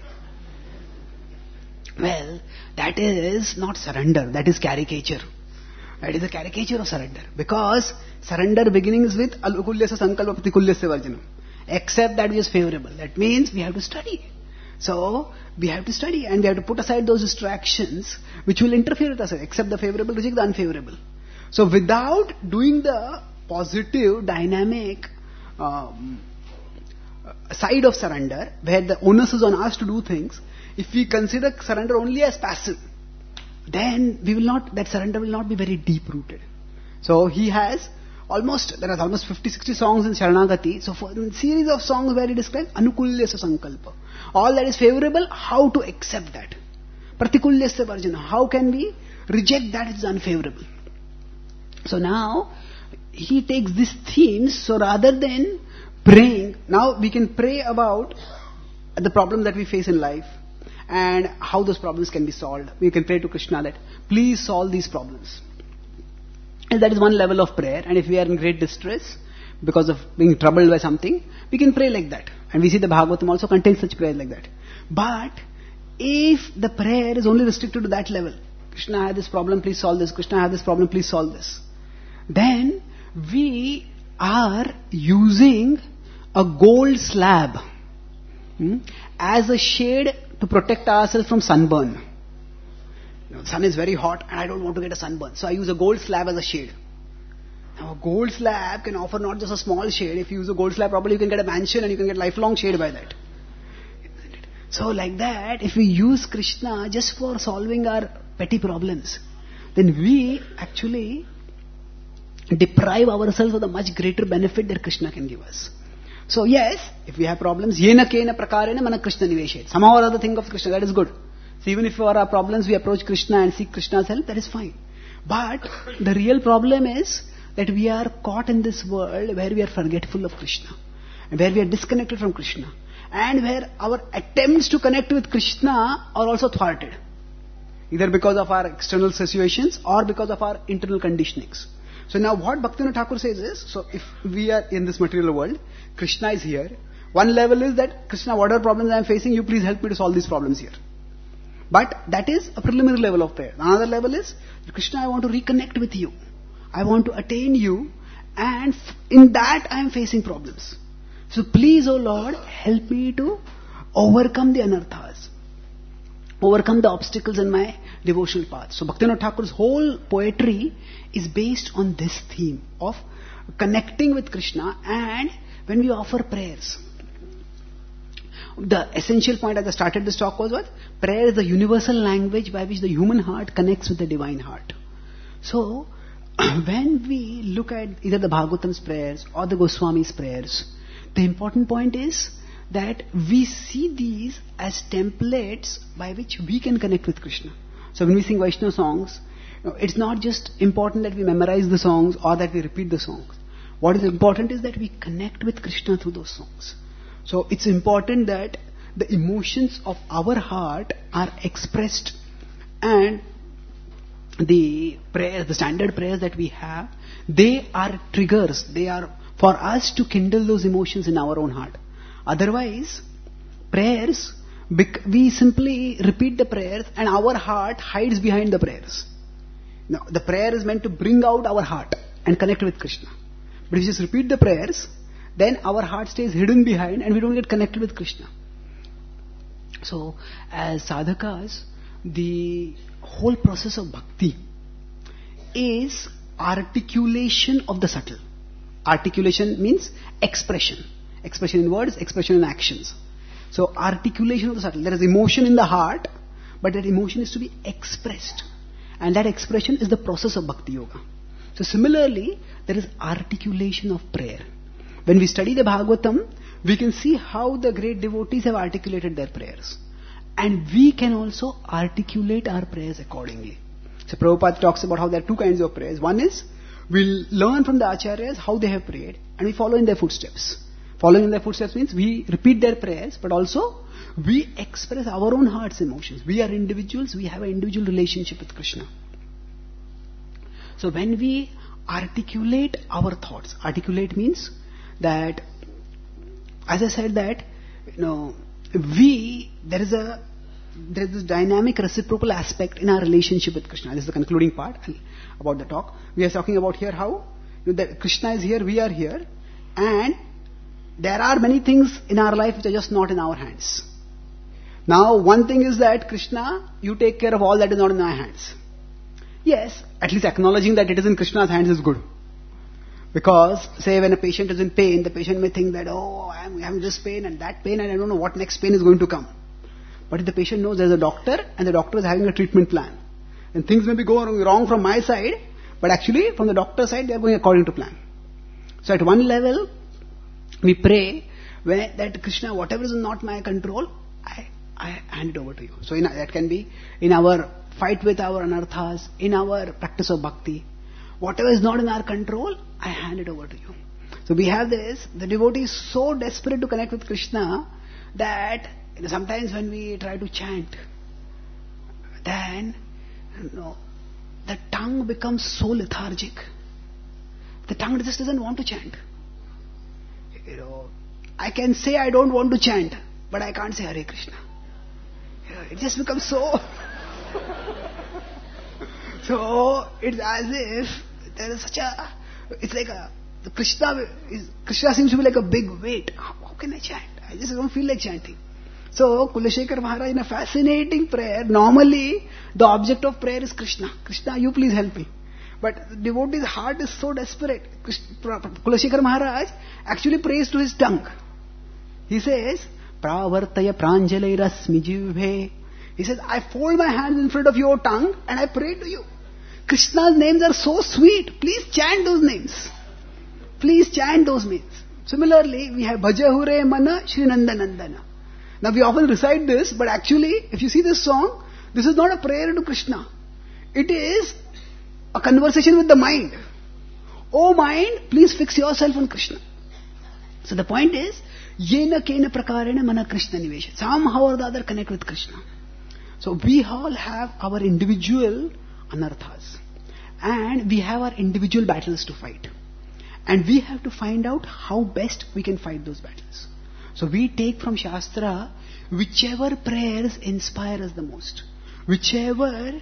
Well, that is not surrender, that is caricature. That is a caricature of surrender. Because surrender begins with Anukulyasya Sankalpa, Pratikulyasya Varjanam. Accept that which is favorable. That means we have to study. So, we have to study and we have to put aside those distractions which will interfere with us. Accept the favorable, reject the unfavorable. So, without doing the positive, dynamic side of surrender, where the onus is on us to do things, if we consider surrender only as passive, then that surrender will not be very deep-rooted. So, there are almost 50-60 songs in Sharanagati. So, for a series of songs where he describes Anukulyasya Sankalpa. All that is favorable, how to accept that. Pratikulyasya Varjana, how can we reject that which is unfavorable. So now, he takes these themes, so rather than praying, now we can pray about the problems that we face in life and how those problems can be solved. We can pray to Krishna that, please solve these problems. And that is one level of prayer. And if we are in great distress because of being troubled by something, we can pray like that. And we see the Bhagavatam also contains such prayers like that. But if the prayer is only restricted to that level, Krishna, I have this problem, please solve this. Krishna, I have this problem, please solve this. Then we are using a gold slab as a shade to protect ourselves from sunburn. The sun is very hot and I don't want to get a sunburn. So I use a gold slab as a shade. Now a gold slab can offer not just a small shade. If you use a gold slab properly, you can get a mansion and you can get lifelong shade by that. So like that, if we use Krishna just for solving our petty problems, then we actually deprive ourselves of the much greater benefit that Krishna can give us. So yes, if we have problems, yena kena prakarena mana Krishna niveshet. Somehow or other think of Krishna, that is good. So even if for our problems we approach Krishna and seek Krishna's help, that is fine. But the real problem is that we are caught in this world where we are forgetful of Krishna, where we are disconnected from Krishna, and where our attempts to connect with Krishna are also thwarted, either because of our external situations or because of our internal conditionings. So now what Bhaktivinoda Thakur says is, so if we are in this material world, Krishna is here. One level is that, Krishna, whatever problems I am facing, you please help me to solve these problems here. But that is a preliminary level of prayer. Another level is, Krishna, I want to reconnect with you. I want to attain you, and in that I am facing problems. So please, O Lord, help me to overcome the anarthas, overcome the obstacles in my devotional path. So Bhaktivinoda Thakur's whole poetry is based on this theme of connecting with Krishna. And when we offer prayers, the essential point as I started this talk was what? Prayer is the universal language by which the human heart connects with the divine heart. So, when we look at either the Bhagavatam's prayers or the Goswami's prayers, the important point is that we see these as templates by which we can connect with Krishna. So when we sing Vaishnava songs, it's not just important that we memorize the songs or that we repeat the songs. What is important is that we connect with Krishna through those songs. So it's important that the emotions of our heart are expressed, and the prayers, the standard prayers that we have, they are triggers. They are for us to kindle those emotions in our own heart. Otherwise, prayers, we simply repeat the prayers and our heart hides behind the prayers. Now, the prayer is meant to bring out our heart and connect with Krishna. But if you just repeat the prayers, then our heart stays hidden behind and we don't get connected with Krishna. So, as sadhakas, the whole process of bhakti is articulation of the subtle. Articulation means expression. Expression in words, expression in actions. So, articulation of the subtle. There is emotion in the heart, but that emotion is to be expressed. And that expression is the process of bhakti yoga. So, similarly, there is articulation of prayer. When we study the Bhagavatam, we can see how the great devotees have articulated their prayers. And we can also articulate our prayers accordingly. So Prabhupada talks about how there are two kinds of prayers. One is, we'll learn from the acharyas how they have prayed and we follow in their footsteps. Following in their footsteps means we repeat their prayers, but also we express our own heart's emotions. We are individuals, we have an individual relationship with Krishna. So when we articulate our thoughts, articulate means that, as I said that, there is this dynamic reciprocal aspect in our relationship with Krishna. This is the concluding part about the talk. We are talking about here how that Krishna is here, we are here, and there are many things in our life which are just not in our hands. Now, one thing is that Krishna, you take care of all that is not in my hands. Yes, at least acknowledging that it is in Krishna's hands is good. Because, say, when a patient is in pain, the patient may think that, oh, I am having this pain and that pain and I don't know what next pain is going to come. But if the patient knows there is a doctor and the doctor is having a treatment plan, and things may be going wrong from my side, but actually from the doctor's side they are going according to plan. So at one level, we pray that Krishna, whatever is not my control, I hand it over to you. So that can be in our fight with our anarthas, in our practice of bhakti. Whatever is not in our control, I hand it over to you. So we have this, the devotee is so desperate to connect with Krishna that sometimes when we try to chant, then the tongue becomes so lethargic. The tongue just doesn't want to chant. I can say I don't want to chant, but I can't say Hare Krishna. It just becomes so... So, it's as if there is such a... It's like Krishna seems to be like a big weight. How can I chant? I just don't feel like chanting. So, Kulashekar Maharaj, in a fascinating prayer, normally the object of prayer is Krishna. Krishna, you please help me. But the devotee's heart is so desperate. Kulashekar Maharaj actually prays to his tongue. He says, Pravartaya pranjalairasmi jivhe. He says, I fold my hands in front of your tongue and I pray to you. Krishna's names are so sweet. Please chant those names. Please chant those names. Similarly, we have Bhajahure Mana Shri Nandanandana. Now we often recite this, but actually, if you see this song, this is not a prayer to Krishna. It is a conversation with the mind. Oh mind, please fix yourself on Krishna. So the point is, Yena kena prakarena mana Krishna nivesha. Somehow or the other connect with Krishna. So we all have our individual anarthas. And we have our individual battles to fight. And we have to find out how best we can fight those battles. So we take from Shastra whichever prayers inspire us the most. Whichever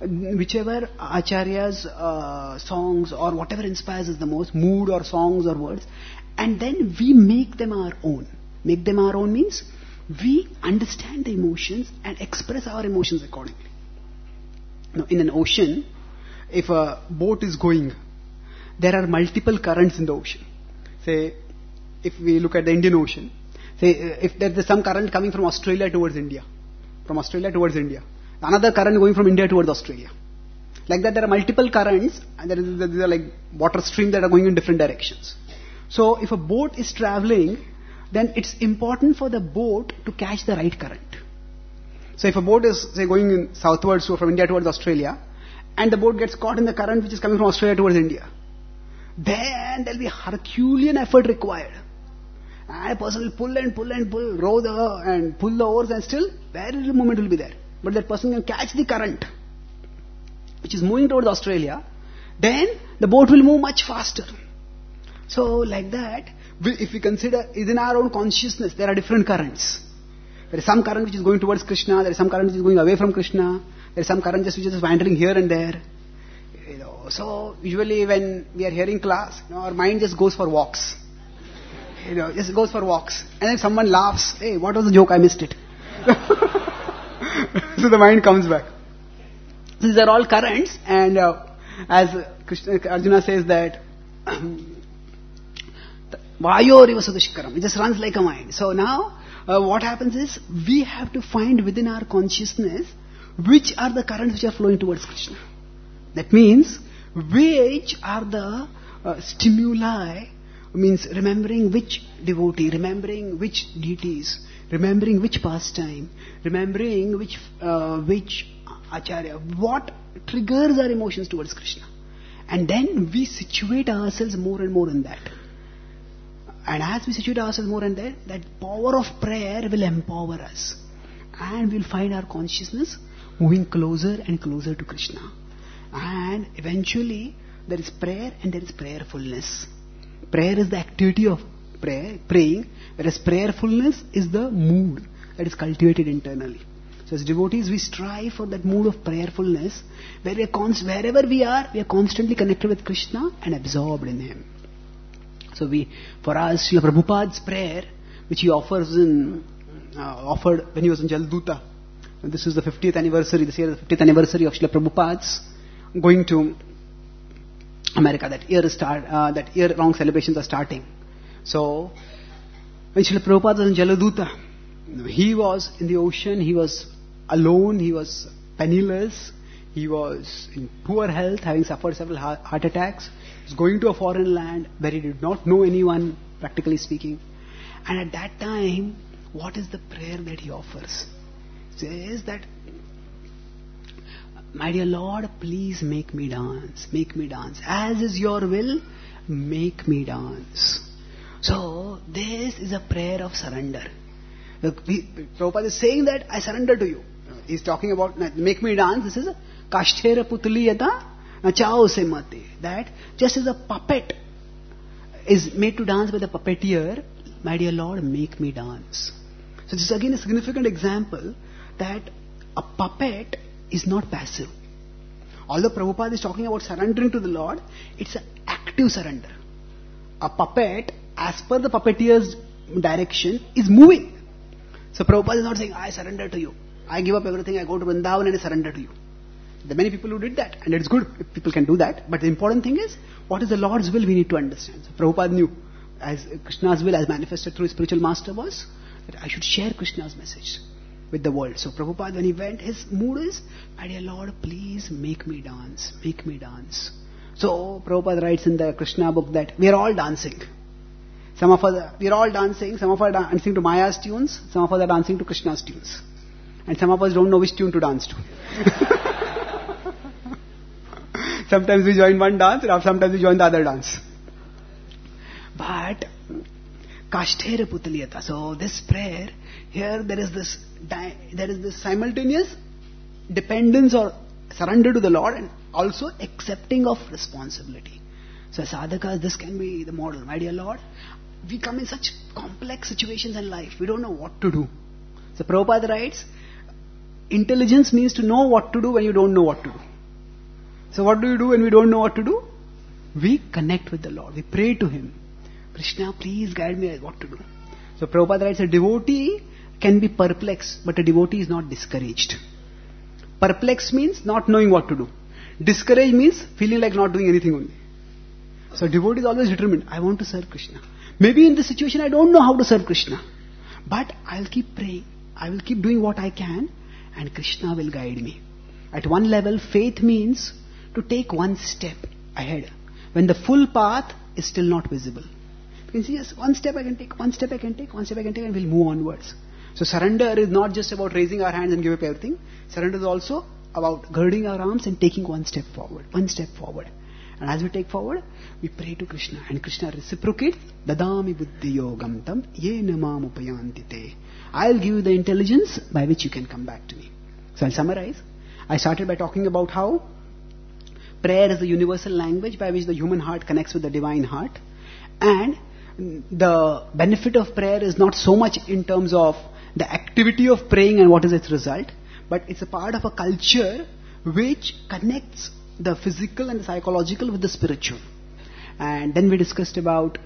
Acharya's songs or whatever inspires us the most, mood or songs or words, and then we make them our own. Make them our own means we understand the emotions and express our emotions accordingly. Now, in an ocean, if a boat is going, there are multiple currents in the ocean. Say, if we look at the Indian Ocean, say, if there is some current coming from Australia towards India, another current going from India towards Australia. Like that, there are multiple currents, and there are like water streams that are going in different directions. So, if a boat is traveling, then it's important for the boat to catch the right current. So, if a boat is, say, going in southwards, so from India towards Australia, and the boat gets caught in the current which is coming from Australia towards India, then there will be Herculean effort required. And a person will pull and pull and pull, row and pull the oars, and still very little movement will be there. But that person can catch the current which is moving towards Australia, then the boat will move much faster. So like that, if we consider within our own consciousness, there are different currents. There is some current which is going towards Krishna, there is some current which is going away from Krishna, there is some current which is just wandering here and there. So usually when we are hearing class, our mind just goes for walks. Just goes for walks. And then someone laughs, hey, what was the joke? I missed it. So the mind comes back. So these are all currents, and as Arjuna says that Vayor iva Sudashikaram, it just runs like a mind. So now what happens is we have to find within our consciousness which are the currents which are flowing towards Krishna. That means which are the stimuli, means remembering which devotee, remembering which deities, remembering which pastime, remembering which acharya, what triggers our emotions towards Krishna. And then we situate ourselves more and more in that. And as we situate ourselves more in that power of prayer will empower us. And we'll find our consciousness moving closer and closer to Krishna. And eventually there is prayer and there is prayerfulness. Prayer is the activity of praying, whereas prayerfulness is the mood that is cultivated internally. So as devotees, we strive for that mood of prayerfulness, where wherever we are constantly connected with Krishna and absorbed in Him. So for us, Srila Prabhupada's prayer, which he offered when he was in Jaladuta, and this is the 50th anniversary, this year is the 50th anniversary of Srila Prabhupada's going to America. That year long celebrations are starting. So when Srila Prabhupada was in Jaladuta, he was in the ocean, he was alone, he was penniless, he was in poor health, having suffered several heart attacks. He was going to a foreign land where he did not know anyone, practically speaking. And at that time, what is the prayer that he offers? He says that, my dear Lord, please make me dance, make me dance. As is your will, make me dance. So, this is a prayer of surrender. Prabhupada is saying that I surrender to you. He's talking about make me dance. This is a kashtera putli yata nachao se mate. That just as a puppet is made to dance by the puppeteer, my dear Lord, make me dance. So this is again a significant example that a puppet is not passive. Although Prabhupada is talking about surrendering to the Lord, it's an active surrender. A puppet, as per the puppeteer's direction, is moving. So Prabhupada is not saying, I surrender to you. I give up everything, I go to Vrindavan and I surrender to you. There are many people who did that, and it's good if people can do that. But the important thing is, what is the Lord's will we need to understand. So Prabhupada knew, as Krishna's will as manifested through his spiritual master was, that I should share Krishna's message with the world. So Prabhupada, when he went, his mood is, my dear Lord, please make me dance, make me dance. So Prabhupada writes in the Krishna book that we are all dancing. Some of us, we are all dancing, some of us are dancing to Maya's tunes, some of us are dancing to Krishna's tunes. And some of us don't know which tune to dance to. Sometimes we join one dance, and sometimes we join the other dance. But Kashtera Putaliyata. So this prayer, here there is this simultaneous dependence or surrender to the Lord and also accepting of responsibility. So as sadhakas, this can be the model. My dear Lord, we come in such complex situations in life. We don't know what to do. So Prabhupada writes, intelligence means to know what to do when you don't know what to do. So what do you do when we don't know what to do? We connect with the Lord. We pray to Him. Krishna, please guide me what to do. So Prabhupada writes, a devotee can be perplexed, but a devotee is not discouraged. Perplexed means not knowing what to do. Discouraged means feeling like not doing anything only. So devotee is always determined, I want to serve Krishna. Maybe in this situation I don't know how to serve Krishna. But I'll keep praying. I will keep doing what I can and Krishna will guide me. At one level, faith means to take one step ahead when the full path is still not visible. You can see, yes, one step I can take, one step I can take, one step I can take, and we'll move onwards. So surrender is not just about raising our hands and give up everything. Surrender is also about girding our arms and taking one step forward, one step forward. And as we take forward, we pray to Krishna. And Krishna reciprocates, Dadami buddhi yogam tam yena mam upayanti te. I'll give you the intelligence by which you can come back to me. So I'll summarize. I started by talking about how prayer is the universal language by which the human heart connects with the divine heart. And the benefit of prayer is not so much in terms of the activity of praying and what is its result, but it's a part of a culture which connects the physical and the psychological with the spiritual. And then we discussed about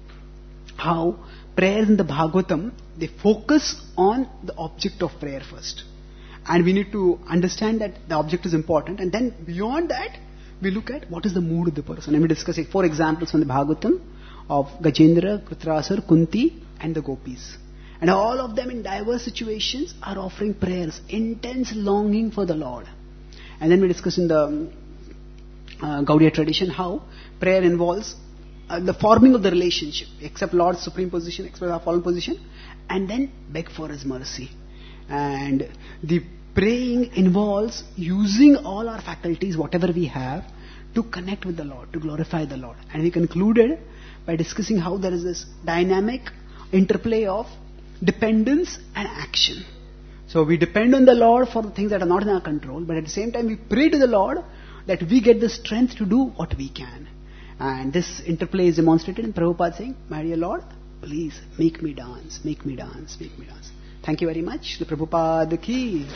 how prayers in the Bhagavatam, they focus on the object of prayer first. And we need to understand that the object is important. And then beyond that, we look at what is the mood of the person. And we discuss 4 examples from the Bhagavatam of Gajendra, Kritrasur, Kunti and the Gopis. And all of them in diverse situations are offering prayers, intense longing for the Lord. And then we discuss in the Gaudiya tradition how prayer involves the forming of the relationship, accept Lord's supreme position, accept our fallen position, and then beg for His mercy. And the praying involves using all our faculties, whatever we have, to connect with the Lord, to glorify the Lord. And we concluded by discussing how there is this dynamic interplay of dependence and action. So we depend on the Lord for the things that are not in our control, but at the same time we pray to the Lord that we get the strength to do what we can. And this interplay is demonstrated in Prabhupada saying, my dear Lord, please make me dance, make me dance, make me dance. Thank you very much. The Prabhupada ki.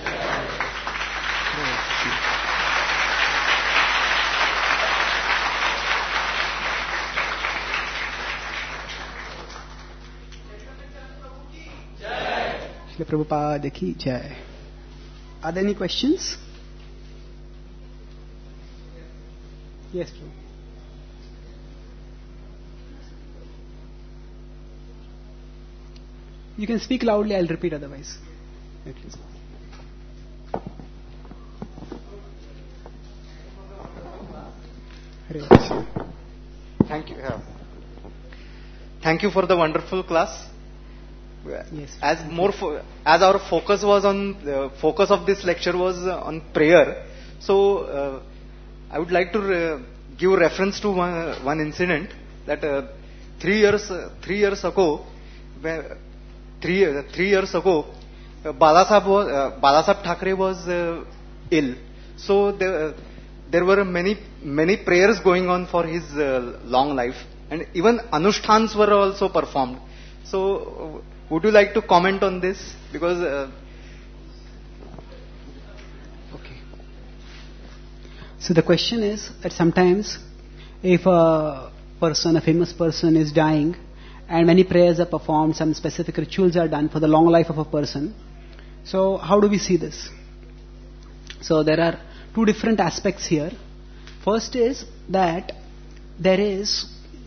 The Prabhupada ki jai. Are there any questions? Yes, Prabhu. You can speak loudly, I'll repeat otherwise. Thank you. Thank you for the wonderful class. Yes. As our focus was on focus of this lecture was on prayer, so I would like to give reference to one incident that 3 years ago, Balasaheb Thackeray was ill. So there were many prayers going on for his long life, and even anushtans were also performed. So would you like to comment on this? Because okay. So the question is that sometimes if a famous person is dying, and many prayers are performed, some specific rituals are done for the long life of a person. So how do we see this? So there are two different aspects here. First is that there is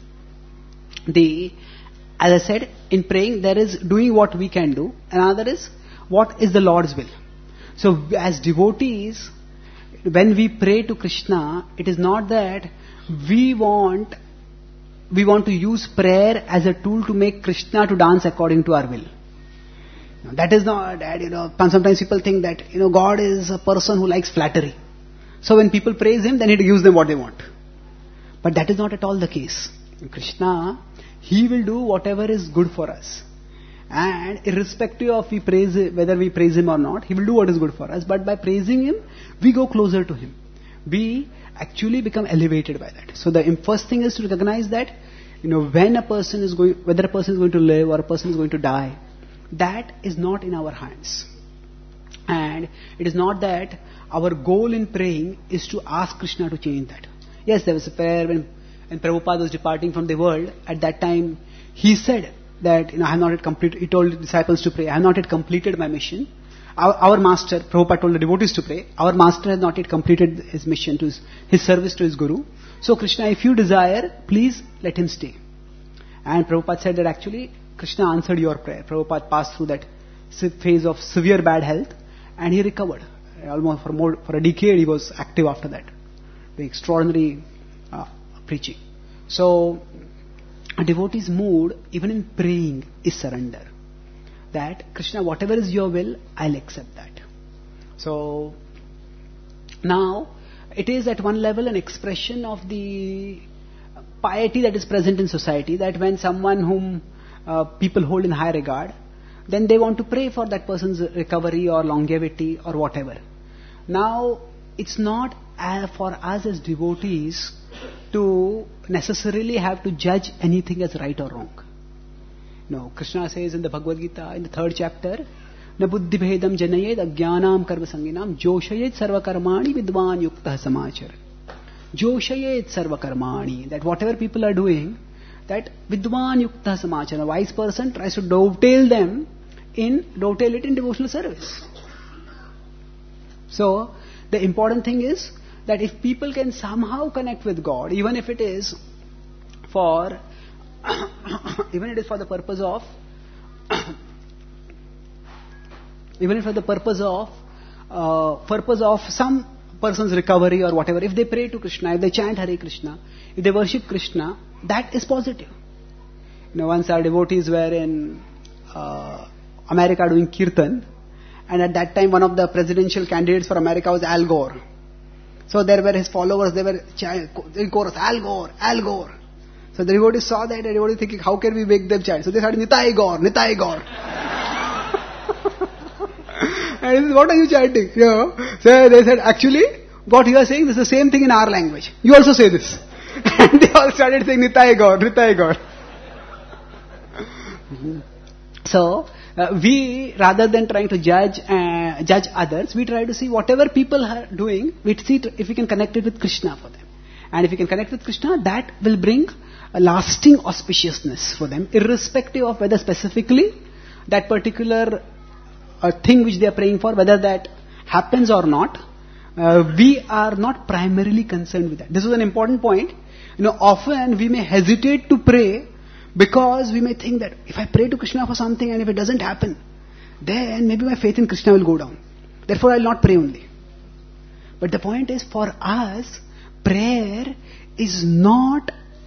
as I said, in praying there is doing what we can do, and another is what is the Lord's will. So as devotees, when we pray to Krishna, it is not that we want to use prayer as a tool to make Krishna to dance according to our will. That is not that, sometimes people think that, God is a person who likes flattery. So when people praise Him, then He gives them what they want. But that is not at all the case. Krishna, He will do whatever is good for us. And irrespective of whether we praise Him or not, He will do what is good for us. But by praising Him, we go closer to Him. We actually become elevated by that. So the first thing is to recognize that, when a person is whether a person is going to live or a person is going to die, that is not in our hands. And it is not that our goal in praying is to ask Krishna to change that. Yes, there was a prayer when Prabhupada was departing from the world. At that time, he said that, I have not yet completed, he told the disciples to pray, I have not yet completed my mission. Our master, Prabhupada told the devotees to pray, our master has not yet completed his mission, his service to his guru. So Krishna, if you desire, please let him stay. And Prabhupada said that actually, Krishna answered your prayer. Prabhupada passed through that phase of severe bad health, and he recovered. Almost for a decade he was active after that, doing extraordinary preaching. So a devotee's mood, even in praying, is surrender. That Krishna, whatever is your will, I'll accept that. So now it is at one level an expression of the piety that is present in society, that when someone whom people hold in high regard, then they want to pray for that person's recovery or longevity or whatever. Now, it's not for us as devotees to necessarily have to judge anything as right or wrong. No, Krishna says in the Bhagavad Gita, in the 3rd chapter, Na buddhi bhedam janayed ajnanam karma sanginam joshayed sarva karmani vidvan yuktah samachar. Joshayed sarva karmani, that whatever people are doing, that vidvan yuktah samachar, a wise person tries to dovetail it in devotional service. So, the important thing is that if people can somehow connect with God, even if it is for the purpose of some person's recovery or whatever, if they pray to Krishna, if they chant Hare Krishna, if they worship Krishna, that is positive. Once our devotees were in America doing kirtan, and at that time one of the presidential candidates for America was Al Gore. So there were his followers, they were in chorus, Al Gore, Al Gore. So the devotees saw that, and the devotees thinking, how can we make them chant? So they started, Nitai Gore, Nitai Gore. And he said, what are you chanting? So they said, actually, what you are saying is the same thing in our language. You also say this. And they all started saying, Nitai Gore, Nitai Gore. So, we, rather than trying to judge others, we try to see whatever people are doing, we see if we can connect it with Krishna for them. And if we can connect with Krishna, that will bring a lasting auspiciousness for them, irrespective of whether specifically that particular thing which they are praying for, whether that happens or not. We are not primarily concerned with that. This is an important point. Often we may hesitate to pray because we may think that if I pray to Krishna for something and if it doesn't happen, then maybe my faith in Krishna will go down. Therefore I will not pray only. But the point is, for us, prayer is not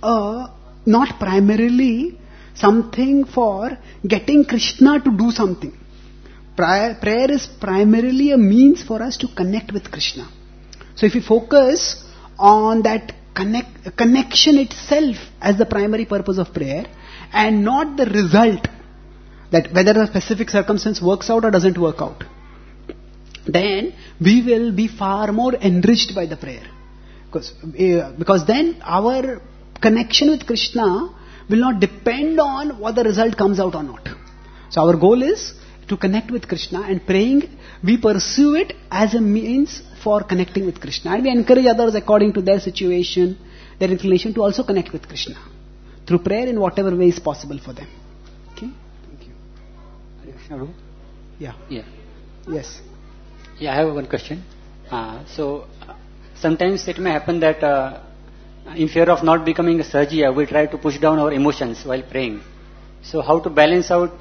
primarily something for getting Krishna to do something. Prayer is primarily a means for us to connect with Krishna. So if we focus on that connection itself as the primary purpose of prayer, and not the result, that whether a specific circumstance works out or doesn't work out, then we will be far more enriched by the prayer. Because then our connection with Krishna will not depend on what the result comes out or not. So our goal is to connect with Krishna, and praying, we pursue it as a means for connecting with Krishna. And we encourage others according to their situation, their inclination, to also connect with Krishna. through prayer in whatever way is possible for them. Okay? Thank you. Hare Krishna, Prabhu. Yeah. Yeah. Yes. Yeah, I have one question. Sometimes it may happen that in fear of not becoming a Sahajiya, we try to push down our emotions while praying. So how to balance out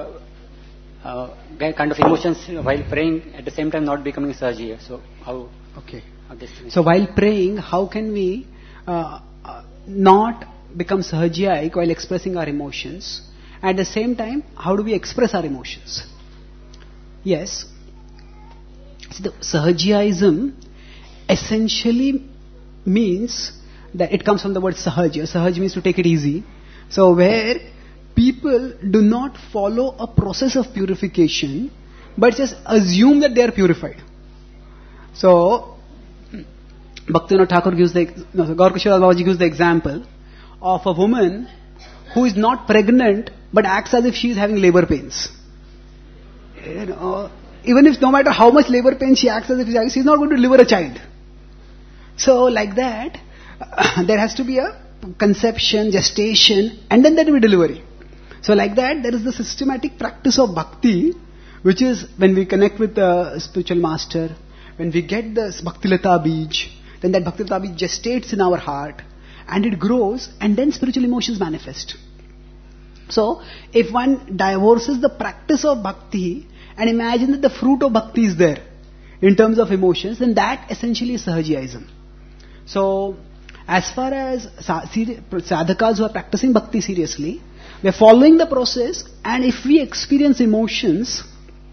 kind of emotions while praying, at the same time not becoming a Sahajiya? So how? Okay. How this So while praying, how can we not become Sahajiya while expressing our emotions? At the same time, how do we express our emotions? Yes. See, the Sahajiyaism essentially means that it comes from the word Sahaja. Sahaj means to take it easy. So where people do not follow a process of purification, but just assume that they are purified. So Bhaktivinoda Thakur gives Gaur Kishore Babaji gives the example of a woman who is not pregnant but acts as if she is having labor pains. Even if no matter how much labor pain she acts as if she is not going to deliver a child. So like that, there has to be a conception, gestation, and then there will be delivery. So like that, there is the systematic practice of bhakti, which is when we connect with the spiritual master, when we get the Bhakti Lata Bij, then that Bhakti Lata Bij gestates in our heart, and it grows, and then spiritual emotions manifest. So, if one divorces the practice of bhakti, and imagine that the fruit of bhakti is there, in terms of emotions, then that essentially is Sahajiyaism. So, as far as sadhakas who are practicing bhakti seriously, we are following the process, and if we experience emotions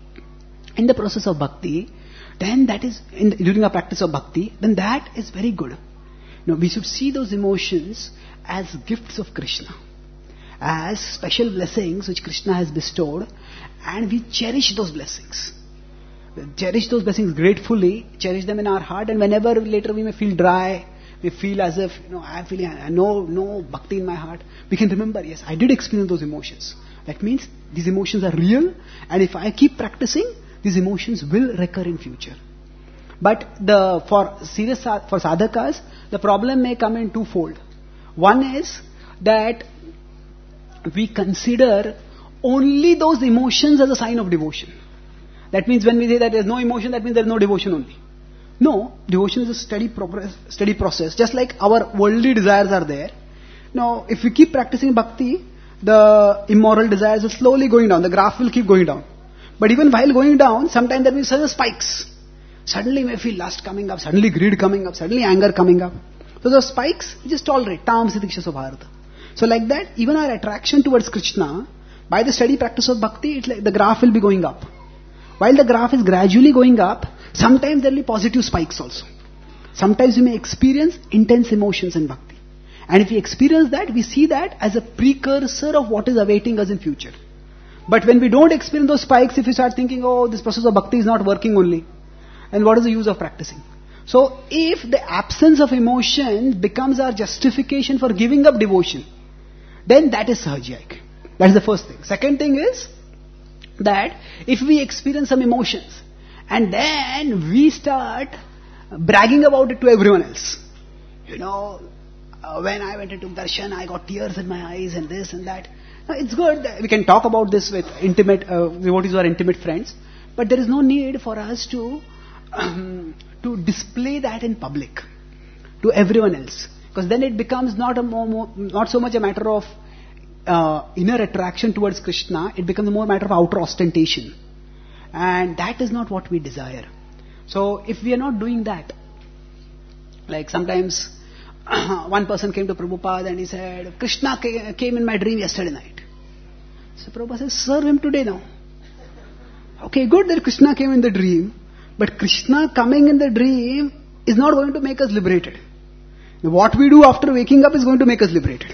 in the process of bhakti, then that is, during our practice of bhakti, then that is very good. We should see those emotions as gifts of Krishna, as special blessings which Krishna has bestowed, and we cherish those blessings. Cherish those blessings gratefully, cherish them in our heart, and whenever later we may feel dry, we feel as if, I am feeling no bhakti in my heart, we can remember, yes, I did experience those emotions. That means these emotions are real, and if I keep practicing, these emotions will recur in future. But for sadhakas, the problem may come in twofold. One is that we consider only those emotions as a sign of devotion. That means when we say that there is no emotion, that means there is no devotion only. No, devotion is a steady process. Just like our worldly desires are there. Now, if we keep practicing bhakti, the immoral desires are slowly going down. The graph will keep going down. But even while going down, sometimes there will be certain spikes. Suddenly we feel lust coming up, suddenly greed coming up, suddenly anger coming up. So those spikes, we just tolerate. Tam sitiksha subharata. So like that, even our attraction towards Krishna, by the steady practice of bhakti, the graph will be going up. While the graph is gradually going up, sometimes there will be positive spikes also. Sometimes we may experience intense emotions in bhakti. And if we experience that, we see that as a precursor of what is awaiting us in future. But when we don't experience those spikes, if we start thinking, this process of bhakti is not working only, and what is the use of practicing? So, if the absence of emotion becomes our justification for giving up devotion, then that is Sahajiya. That is the first thing. Second thing is that if we experience some emotions, and then we start bragging about it to everyone else. When I went into darshan, I got tears in my eyes and this and that. Now, it's good. We can talk about this with devotees who are intimate friends. But there is no need for us to display that in public to everyone else. Because then it becomes not so much a matter of inner attraction towards Krishna. It becomes more a matter of outer ostentation. And that is not what we desire. So if we are not doing that, like sometimes one person came to Prabhupada and he said, Krishna came in my dream yesterday night. So Prabhupada says, serve him today now. Okay, good that Krishna came in the dream, but Krishna coming in the dream is not going to make us liberated. What we do after waking up is going to make us liberated.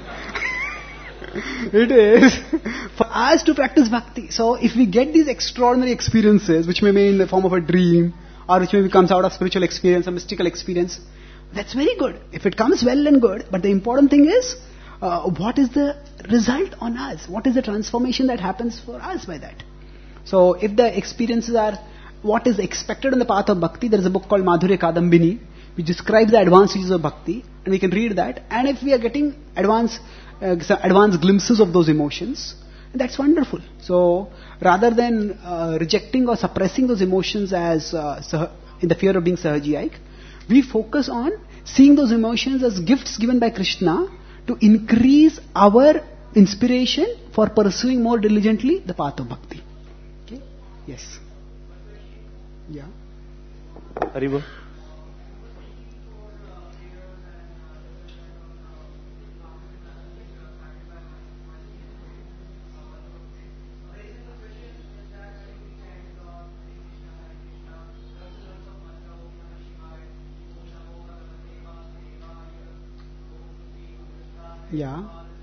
It is for us to practice bhakti. So if we get these extraordinary experiences, which may be in the form of a dream, or which maybe comes out of spiritual experience, a mystical experience, that's very good. If it comes well and good, but the important thing is, what is the result on us? What is the transformation that happens for us by that? So if the experiences are what is expected on the path of bhakti, there is a book called Madhurya Kadambini, which describes the advanced stages of bhakti, and we can read that. And if we are getting advanced some advanced glimpses of those emotions. And that's wonderful. So rather than rejecting or suppressing those emotions as in the fear of being sahajiyaik, we focus on seeing those emotions as gifts given by Krishna to increase our inspiration for pursuing more diligently the path of bhakti. Okay? Yes. Yeah. Haribol. Yeah.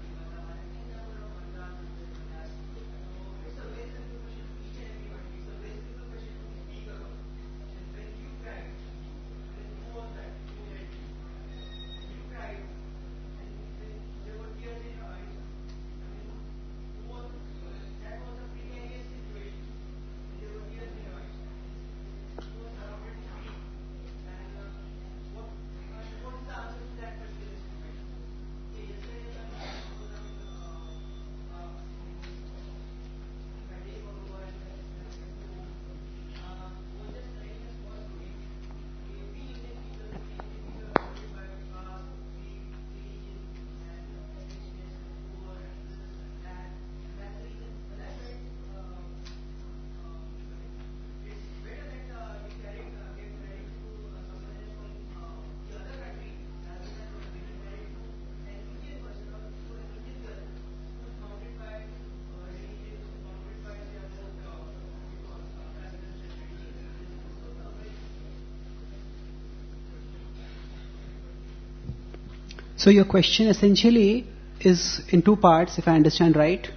So your question essentially is in two parts, if I understand right.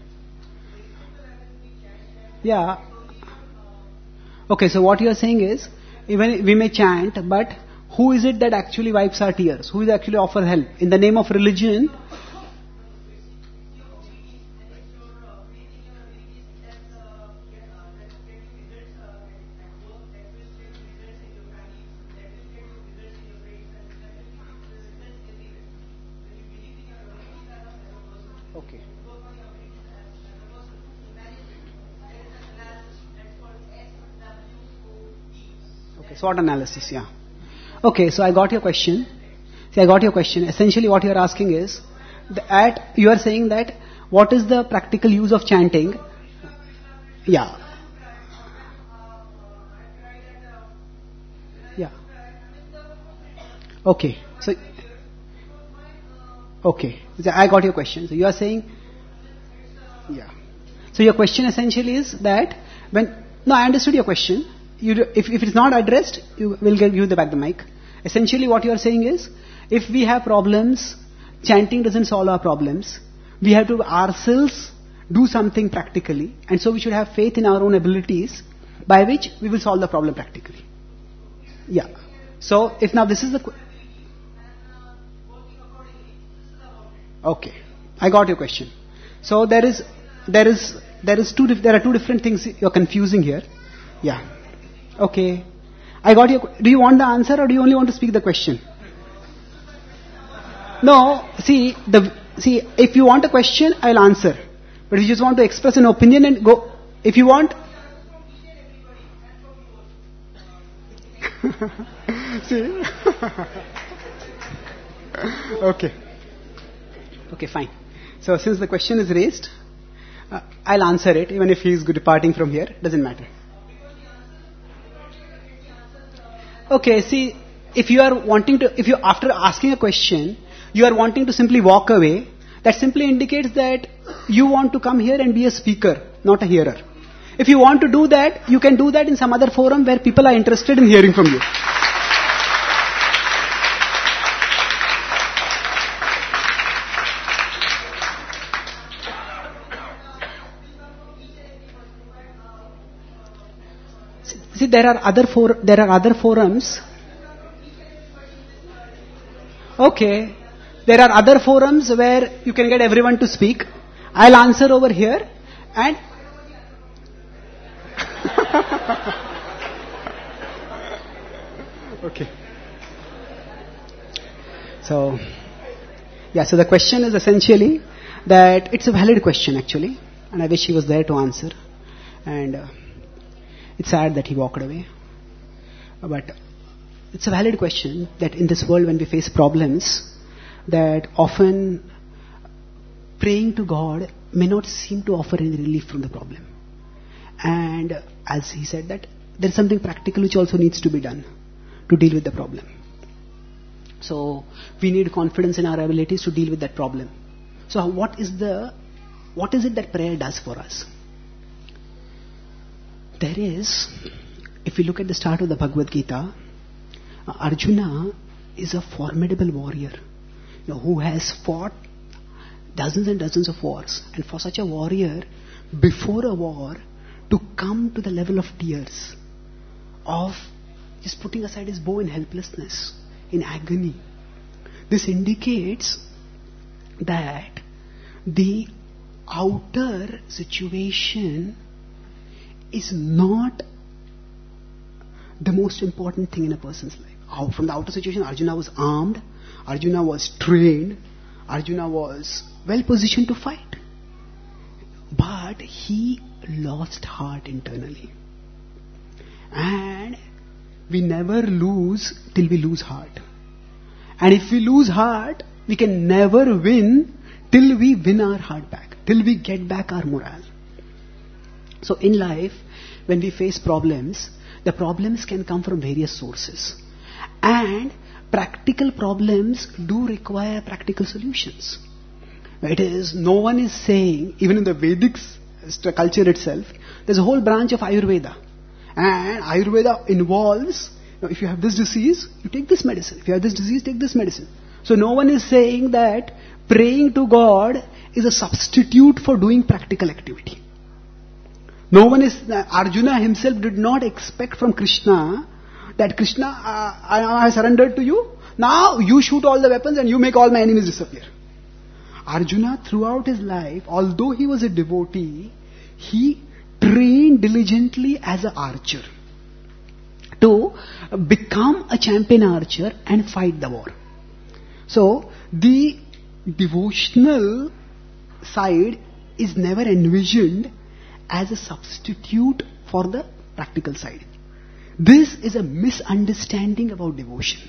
Yeah. Okay, so what you are saying is, even we may chant, but who is it that actually wipes our tears? Who is actually offer help? In the name of religion. Okay. Okay, SWOT analysis, yeah. Okay, so I got your question. See, I got your question. Essentially what you are asking is, you are saying that what is the practical use of chanting? Yeah. Yeah. Okay. So, okay. So I got your question. So you are saying, yeah. So your question essentially is that no, I understood your question. If it's not addressed, you will give you back the mic. Essentially what you are saying is, if we have problems, chanting doesn't solve our problems. We have to ourselves do something practically, and so we should have faith in our own abilities by which we will solve the problem practically. Yeah. So if now this is the okay, I got your question. So there are two different things you're confusing here. Yeah. Okay. I got your. Do you want the answer or do you only want to speak the question? No. See, if you want a question, I'll answer. But if you just want to express an opinion and go, if you want. See. Okay. Okay, fine. So since the question is raised, I'll answer it even if he is departing from here. Doesn't matter. Okay, see, if you after asking a question, you are wanting to simply walk away, that simply indicates that you want to come here and be a speaker, not a hearer. If you want to do that, you can do that in some other forum where people are interested in hearing from you. See, there are other forums. Okay, there are other forums where you can get everyone to speak. I'll answer over here, and okay. So, yeah. So the question is essentially, that it's a valid question actually, and I wish he was there to answer. And it's sad that he walked away. But it's a valid question that in this world when we face problems, that often praying to God may not seem to offer any relief from the problem. And as he said that there is something practical which also needs to be done to deal with the problem. So we need confidence in our abilities to deal with that problem. So what is it that prayer does for us? There is, if we look at the start of the Bhagavad Gita, Arjuna is a formidable warrior, who has fought dozens and dozens of wars. And for such a warrior, before a war, to come to the level of tears, of just putting aside his bow in helplessness, in agony, this indicates that the outer situation is not the most important thing in a person's life. From the outer situation, Arjuna was armed, Arjuna was trained, Arjuna was well positioned to fight. But he lost heart internally. And we never lose till we lose heart. And if we lose heart, we can never win till we win our heart back, till we get back our morale. So in life, when we face problems, the problems can come from various sources. And practical problems do require practical solutions. No one is saying, even in the Vedic culture itself, there's a whole branch of Ayurveda. And Ayurveda involves, if you have this disease, you take this medicine. If you have this disease, take this medicine. So no one is saying that praying to God is a substitute for doing practical activity. Arjuna himself did not expect from Krishna that Krishna, I surrendered to you, now you shoot all the weapons and you make all my enemies disappear. Arjuna throughout his life, although he was a devotee, he trained diligently as an archer to become a champion archer and fight the war. So the devotional side is never envisioned as a substitute for the practical side. This is a misunderstanding about devotion.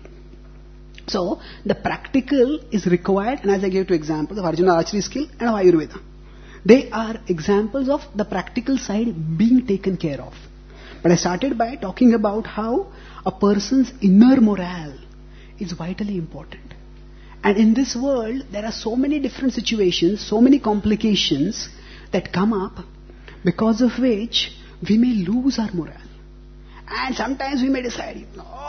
So the practical is required, and as I gave two examples of Arjuna archery skill and of Ayurveda, they are examples of the practical side being taken care of. But I started by talking about how a person's inner morale is vitally important. And in this world, there are so many different situations, so many complications that come up, because of which we may lose our morale. And sometimes we may decide,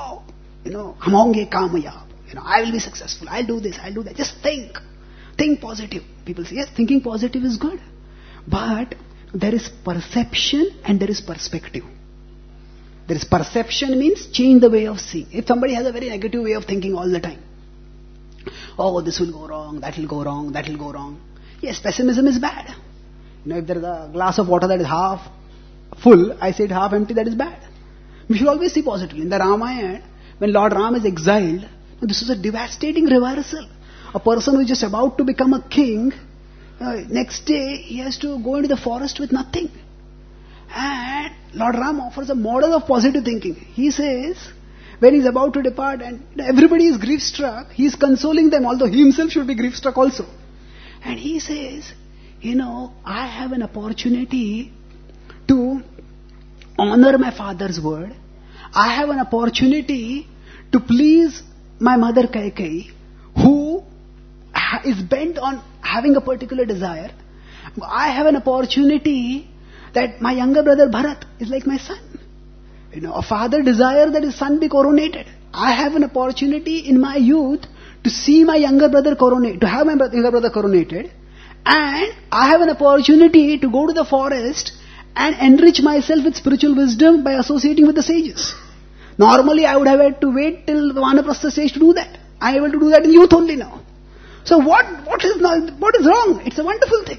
Hamonge Kamaya, I will be successful, I'll do this, I'll do that. Just think positive. People say, yes, thinking positive is good. But there is perception and there is perspective. There is perception means change the way of seeing. If somebody has a very negative way of thinking all the time, this will go wrong, that will go wrong, that will go wrong. Yes, pessimism is bad. If there is a glass of water that is half full, I say it half empty, that is bad. We should always see positively. In the Ramayana, when Lord Ram is exiled, this is a devastating reversal. A person who is just about to become a king, next day he has to go into the forest with nothing. And Lord Ram offers a model of positive thinking. He says, when he is about to depart and everybody is grief-struck, he is consoling them, although he himself should be grief-struck also. And he says, I have an opportunity to honor my father's word. I have an opportunity to please my mother Kaikeyi, who is bent on having a particular desire. I have an opportunity that my younger brother Bharat is like my son. A father desires that his son be coronated. I have an opportunity in my youth to see my younger brother coronated, to have my younger brother coronated. And I have an opportunity to go to the forest and enrich myself with spiritual wisdom by associating with the sages. Normally I would have had to wait till the Vanaprastha stage to do that. I am able to do that in youth only now. So what is wrong? It's a wonderful thing.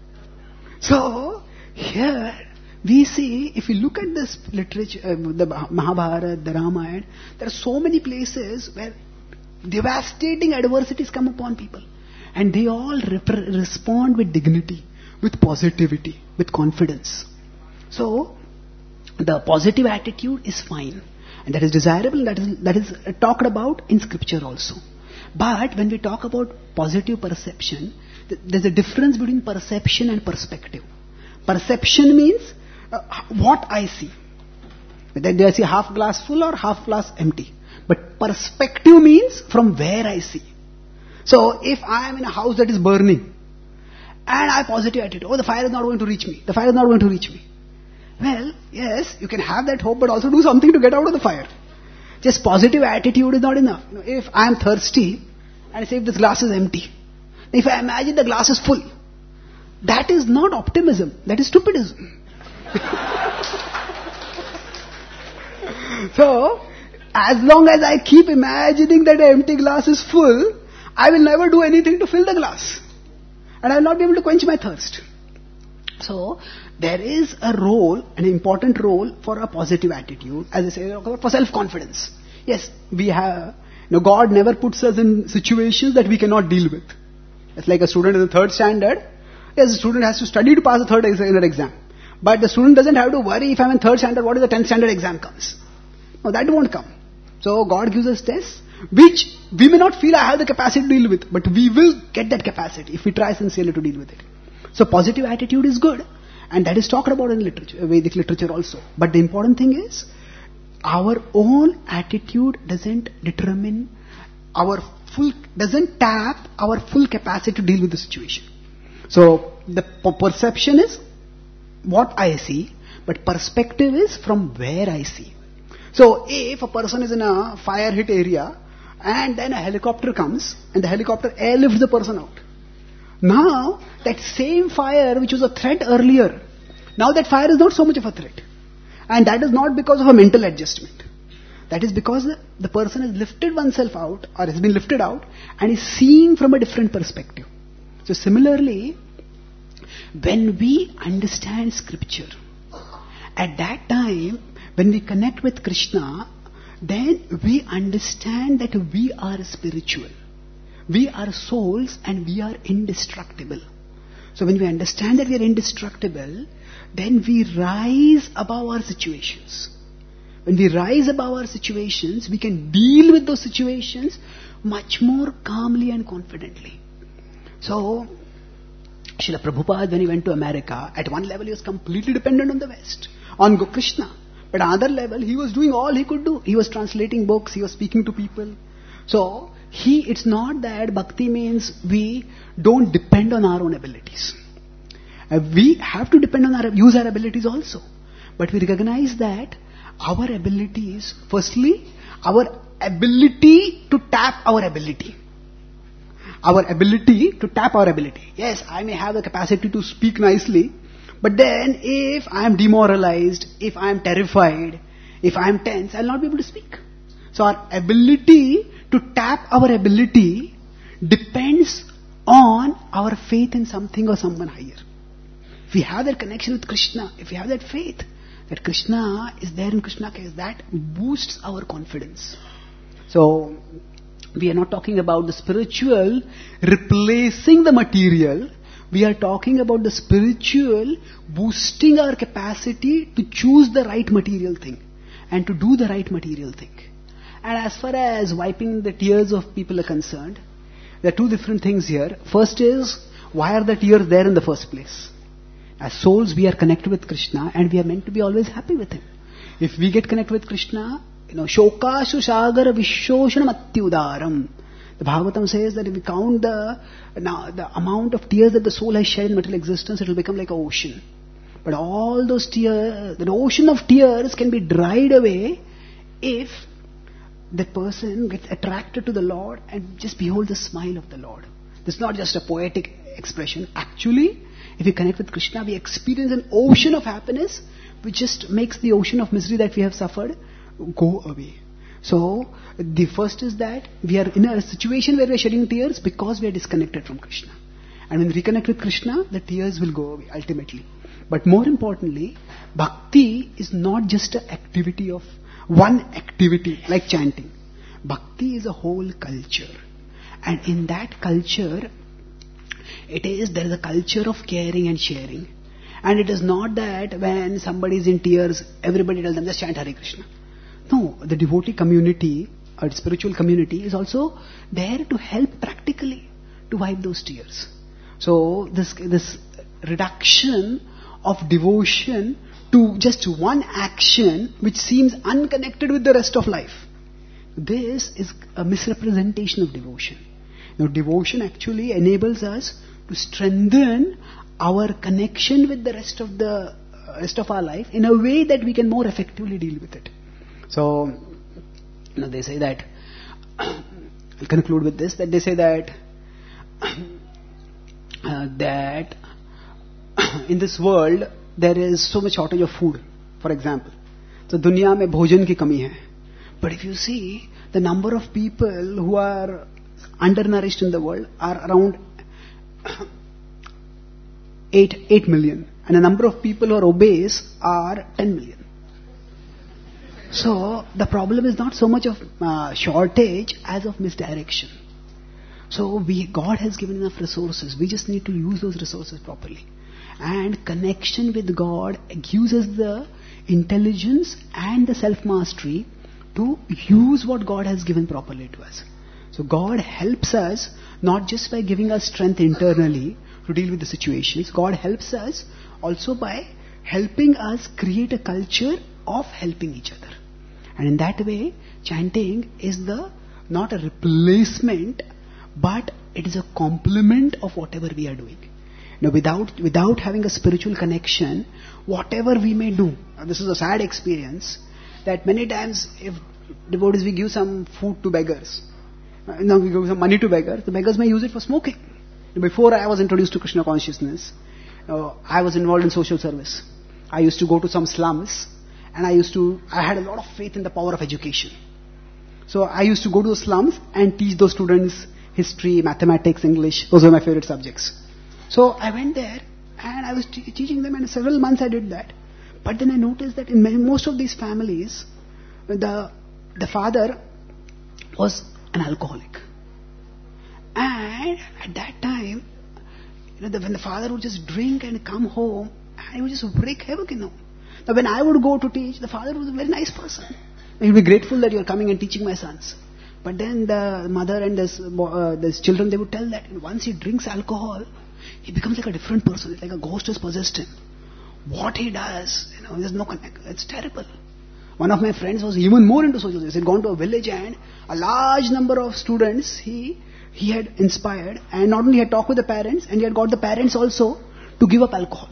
So here we see, if we look at this literature, the Mahabharata, the Ramayana, there are so many places where devastating adversities come upon people. And they all respond with dignity, with positivity, with confidence. So, the positive attitude is fine. And that is desirable, that is talked about in scripture also. But when we talk about positive perception, there's a difference between perception and perspective. Perception means what I see. Whether I see half glass full or half glass empty. But perspective means from where I see. So if I am in a house that is burning, and I have positive attitude, the fire is not going to reach me. The fire is not going to reach me. Well, yes, you can have that hope, but also do something to get out of the fire. Just positive attitude is not enough. If I am thirsty, and I say if this glass is empty, if I imagine the glass is full, that is not optimism, that is stupidism. So, as long as I keep imagining that the empty glass is full, I will never do anything to fill the glass. And I will not be able to quench my thirst. So, there is a role, an important role for a positive attitude, as I say, for self-confidence. Yes, we have, God never puts us in situations that we cannot deal with. It's like a student in the third standard. Yes, the student has to study to pass the third standard exam. But the student doesn't have to worry if I'm in third standard, what if the 10th standard exam comes? No, that won't come. So God gives us tests, which we may not feel I have the capacity to deal with, but we will get that capacity if we try sincerely to deal with it. So positive attitude is good, and that is talked about in literature, Vedic literature also. But the important thing is, our own attitude doesn't determine doesn't tap our full capacity to deal with the situation. So the perception is what I see, but perspective is from where I see. So if a person is in a fire hit area and then a helicopter comes and the helicopter airlifts the person out. Now that same fire which was a threat earlier, now that fire is not so much of a threat. And that is not because of a mental adjustment. That is because the person has lifted oneself out or has been lifted out and is seeing from a different perspective. So similarly, when we understand scripture, at that time, when we connect with Krishna, then we understand that we are spiritual. We are souls and we are indestructible. So when we understand that we are indestructible, then we rise above our situations. When we rise above our situations, we can deal with those situations much more calmly and confidently. So, Srila Prabhupada, when he went to America, at one level he was completely dependent on the West, on Krishna. But at another level, he was doing all he could do. He was translating books, he was speaking to people. So, it's not that bhakti means we don't depend on our own abilities. We have to depend on use our abilities also. But we recognize that our abilities, firstly, our ability to tap our ability. Our ability to tap our ability. Yes, I may have the capacity to speak nicely, but then if I am demoralized, if I am terrified, if I am tense, I will not be able to speak. So our ability to tap our ability depends on our faith in something or someone higher. If we have that connection with Krishna, if we have that faith that Krishna is there in Krishna case, that boosts our confidence. So we are not talking about the spiritual replacing the material. We are talking about the spiritual boosting our capacity to choose the right material thing and to do the right material thing. And as far as wiping the tears of people are concerned, there are two different things here. First is, why are the tears there in the first place? As souls, we are connected with Krishna and we are meant to be always happy with Him. If we get connected with Krishna, Shokashu Sagar Vishoshanam Atyudaram. The Bhagavatam says that if we count the amount of tears that the soul has shed in material existence, it will become like an ocean. But all those tears, the ocean of tears can be dried away if the person gets attracted to the Lord and just behold the smile of the Lord. This is not just a poetic expression. Actually, if we connect with Krishna, we experience an ocean of happiness which just makes the ocean of misery that we have suffered go away. So, the first is that we are in a situation where we are shedding tears because we are disconnected from Krishna. And when we reconnect with Krishna, the tears will go away ultimately. But more importantly, bhakti is not just an activity of one activity like chanting. Bhakti is a whole culture. And in that culture, There is a culture of caring and sharing. And it is not that when somebody is in tears, everybody tells them, just chant Hare Krishna. No, the devotee community or spiritual community is also there to help practically to wipe those tears. So this reduction of devotion to just one action which seems unconnected with the rest of life. This is a misrepresentation of devotion. Now, devotion actually enables us to strengthen our connection with the rest of our life in a way that we can more effectively deal with it. So, they say that, I'll conclude with this, that they say that that in this world there is so much shortage of food, for example. So, दुनिया में भोजन की कमी है. But if you see, the number of people who are undernourished in the world are around 8 million. And the number of people who are obese are 10 million. So, the problem is not so much of shortage as of misdirection. So, God has given enough resources. We just need to use those resources properly. And connection with God gives us the intelligence and the self-mastery to use what God has given properly to us. So God helps us not just by giving us strength internally to deal with the situations. God helps us also by helping us create a culture of helping each other. And in that way, chanting is not a replacement, but it is a complement of whatever we are doing. Now, without having a spiritual connection, whatever we may do, this is a sad experience, that many times if devotees, we give some food to beggars, we give some money to beggars, the beggars may use it for smoking. Before I was introduced to Krishna consciousness, I was involved in social service. I used to go to some slums, and I had a lot of faith in the power of education. So I used to go to the slums and teach those students history, mathematics, English. Those were my favorite subjects. So I went there and I was teaching them, and several months I did that. But then I noticed that in most of these families, the father was an alcoholic. And at that time, when the father would just drink and come home, and he would just wreak havoc in home. Now when I would go to teach, the father was a very nice person. He would be grateful that you are coming and teaching my sons. But then the mother and the children, they would tell that once he drinks alcohol, he becomes like a different person. It's like a ghost has possessed him. What he does, there's no connect. It's terrible. One of my friends was even more into social service. He had gone to a village and a large number of students he had inspired, and not only had talked with the parents, and he had got the parents also to give up alcohol.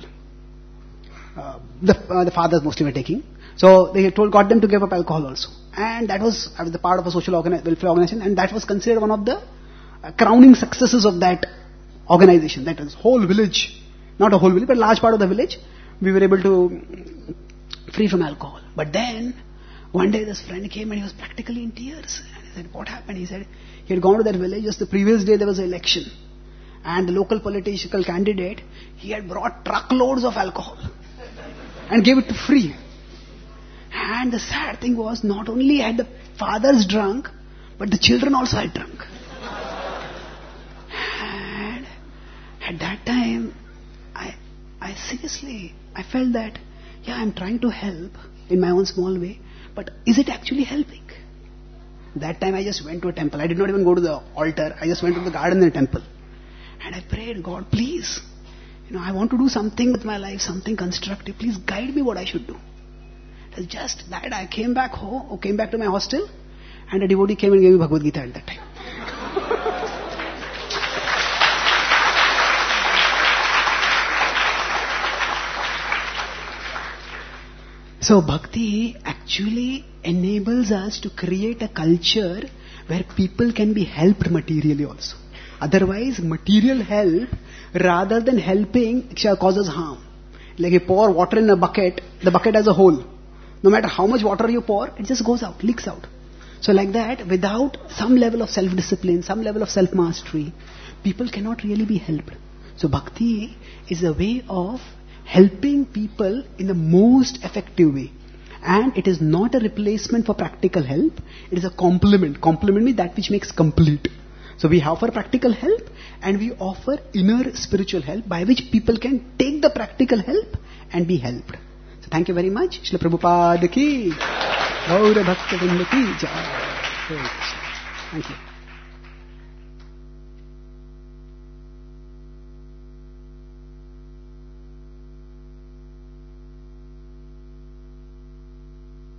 The fathers mostly were taking. So they got them to give up alcohol also. And that was the part of a social welfare organization, and that was considered one of the crowning successes of that organization. That is whole village, not a whole village, but a large part of the village, we were able to free from alcohol. But then, one day this friend came and he was practically in tears. And he said, what happened? He said, he had gone to that village, just the previous day there was an election. And the local political candidate, he had brought truckloads of alcohol and gave it to free. And the sad thing was, not only had the fathers drunk, but the children also had drunk. And at that time, I felt that, I'm trying to help in my own small way, but is it actually helping? That time I just went to a temple. I did not even go to the altar. I just went to the garden and the temple. And I prayed, God, please, I want to do something with my life, something constructive. Please guide me what I should do. It was just that I came back to my hostel, and a devotee came and gave me Bhagavad Gita at that time. So bhakti actually enables us to create a culture where people can be helped materially also. Otherwise, material help rather than helping causes harm. Like you pour water in a bucket, the bucket has a hole. No matter how much water you pour, it just goes out, leaks out. So like that, without some level of self-discipline, some level of self-mastery, people cannot really be helped. So bhakti is a way of helping people in the most effective way. And it is not a replacement for practical help. It is a complement. Complement means that which makes complete. So we offer practical help and we offer inner spiritual help by which people can take the practical help and be helped. So thank you very much. Srila Prabhupada ki, Gaura Bhakta Vrinda ki jai. Thank you.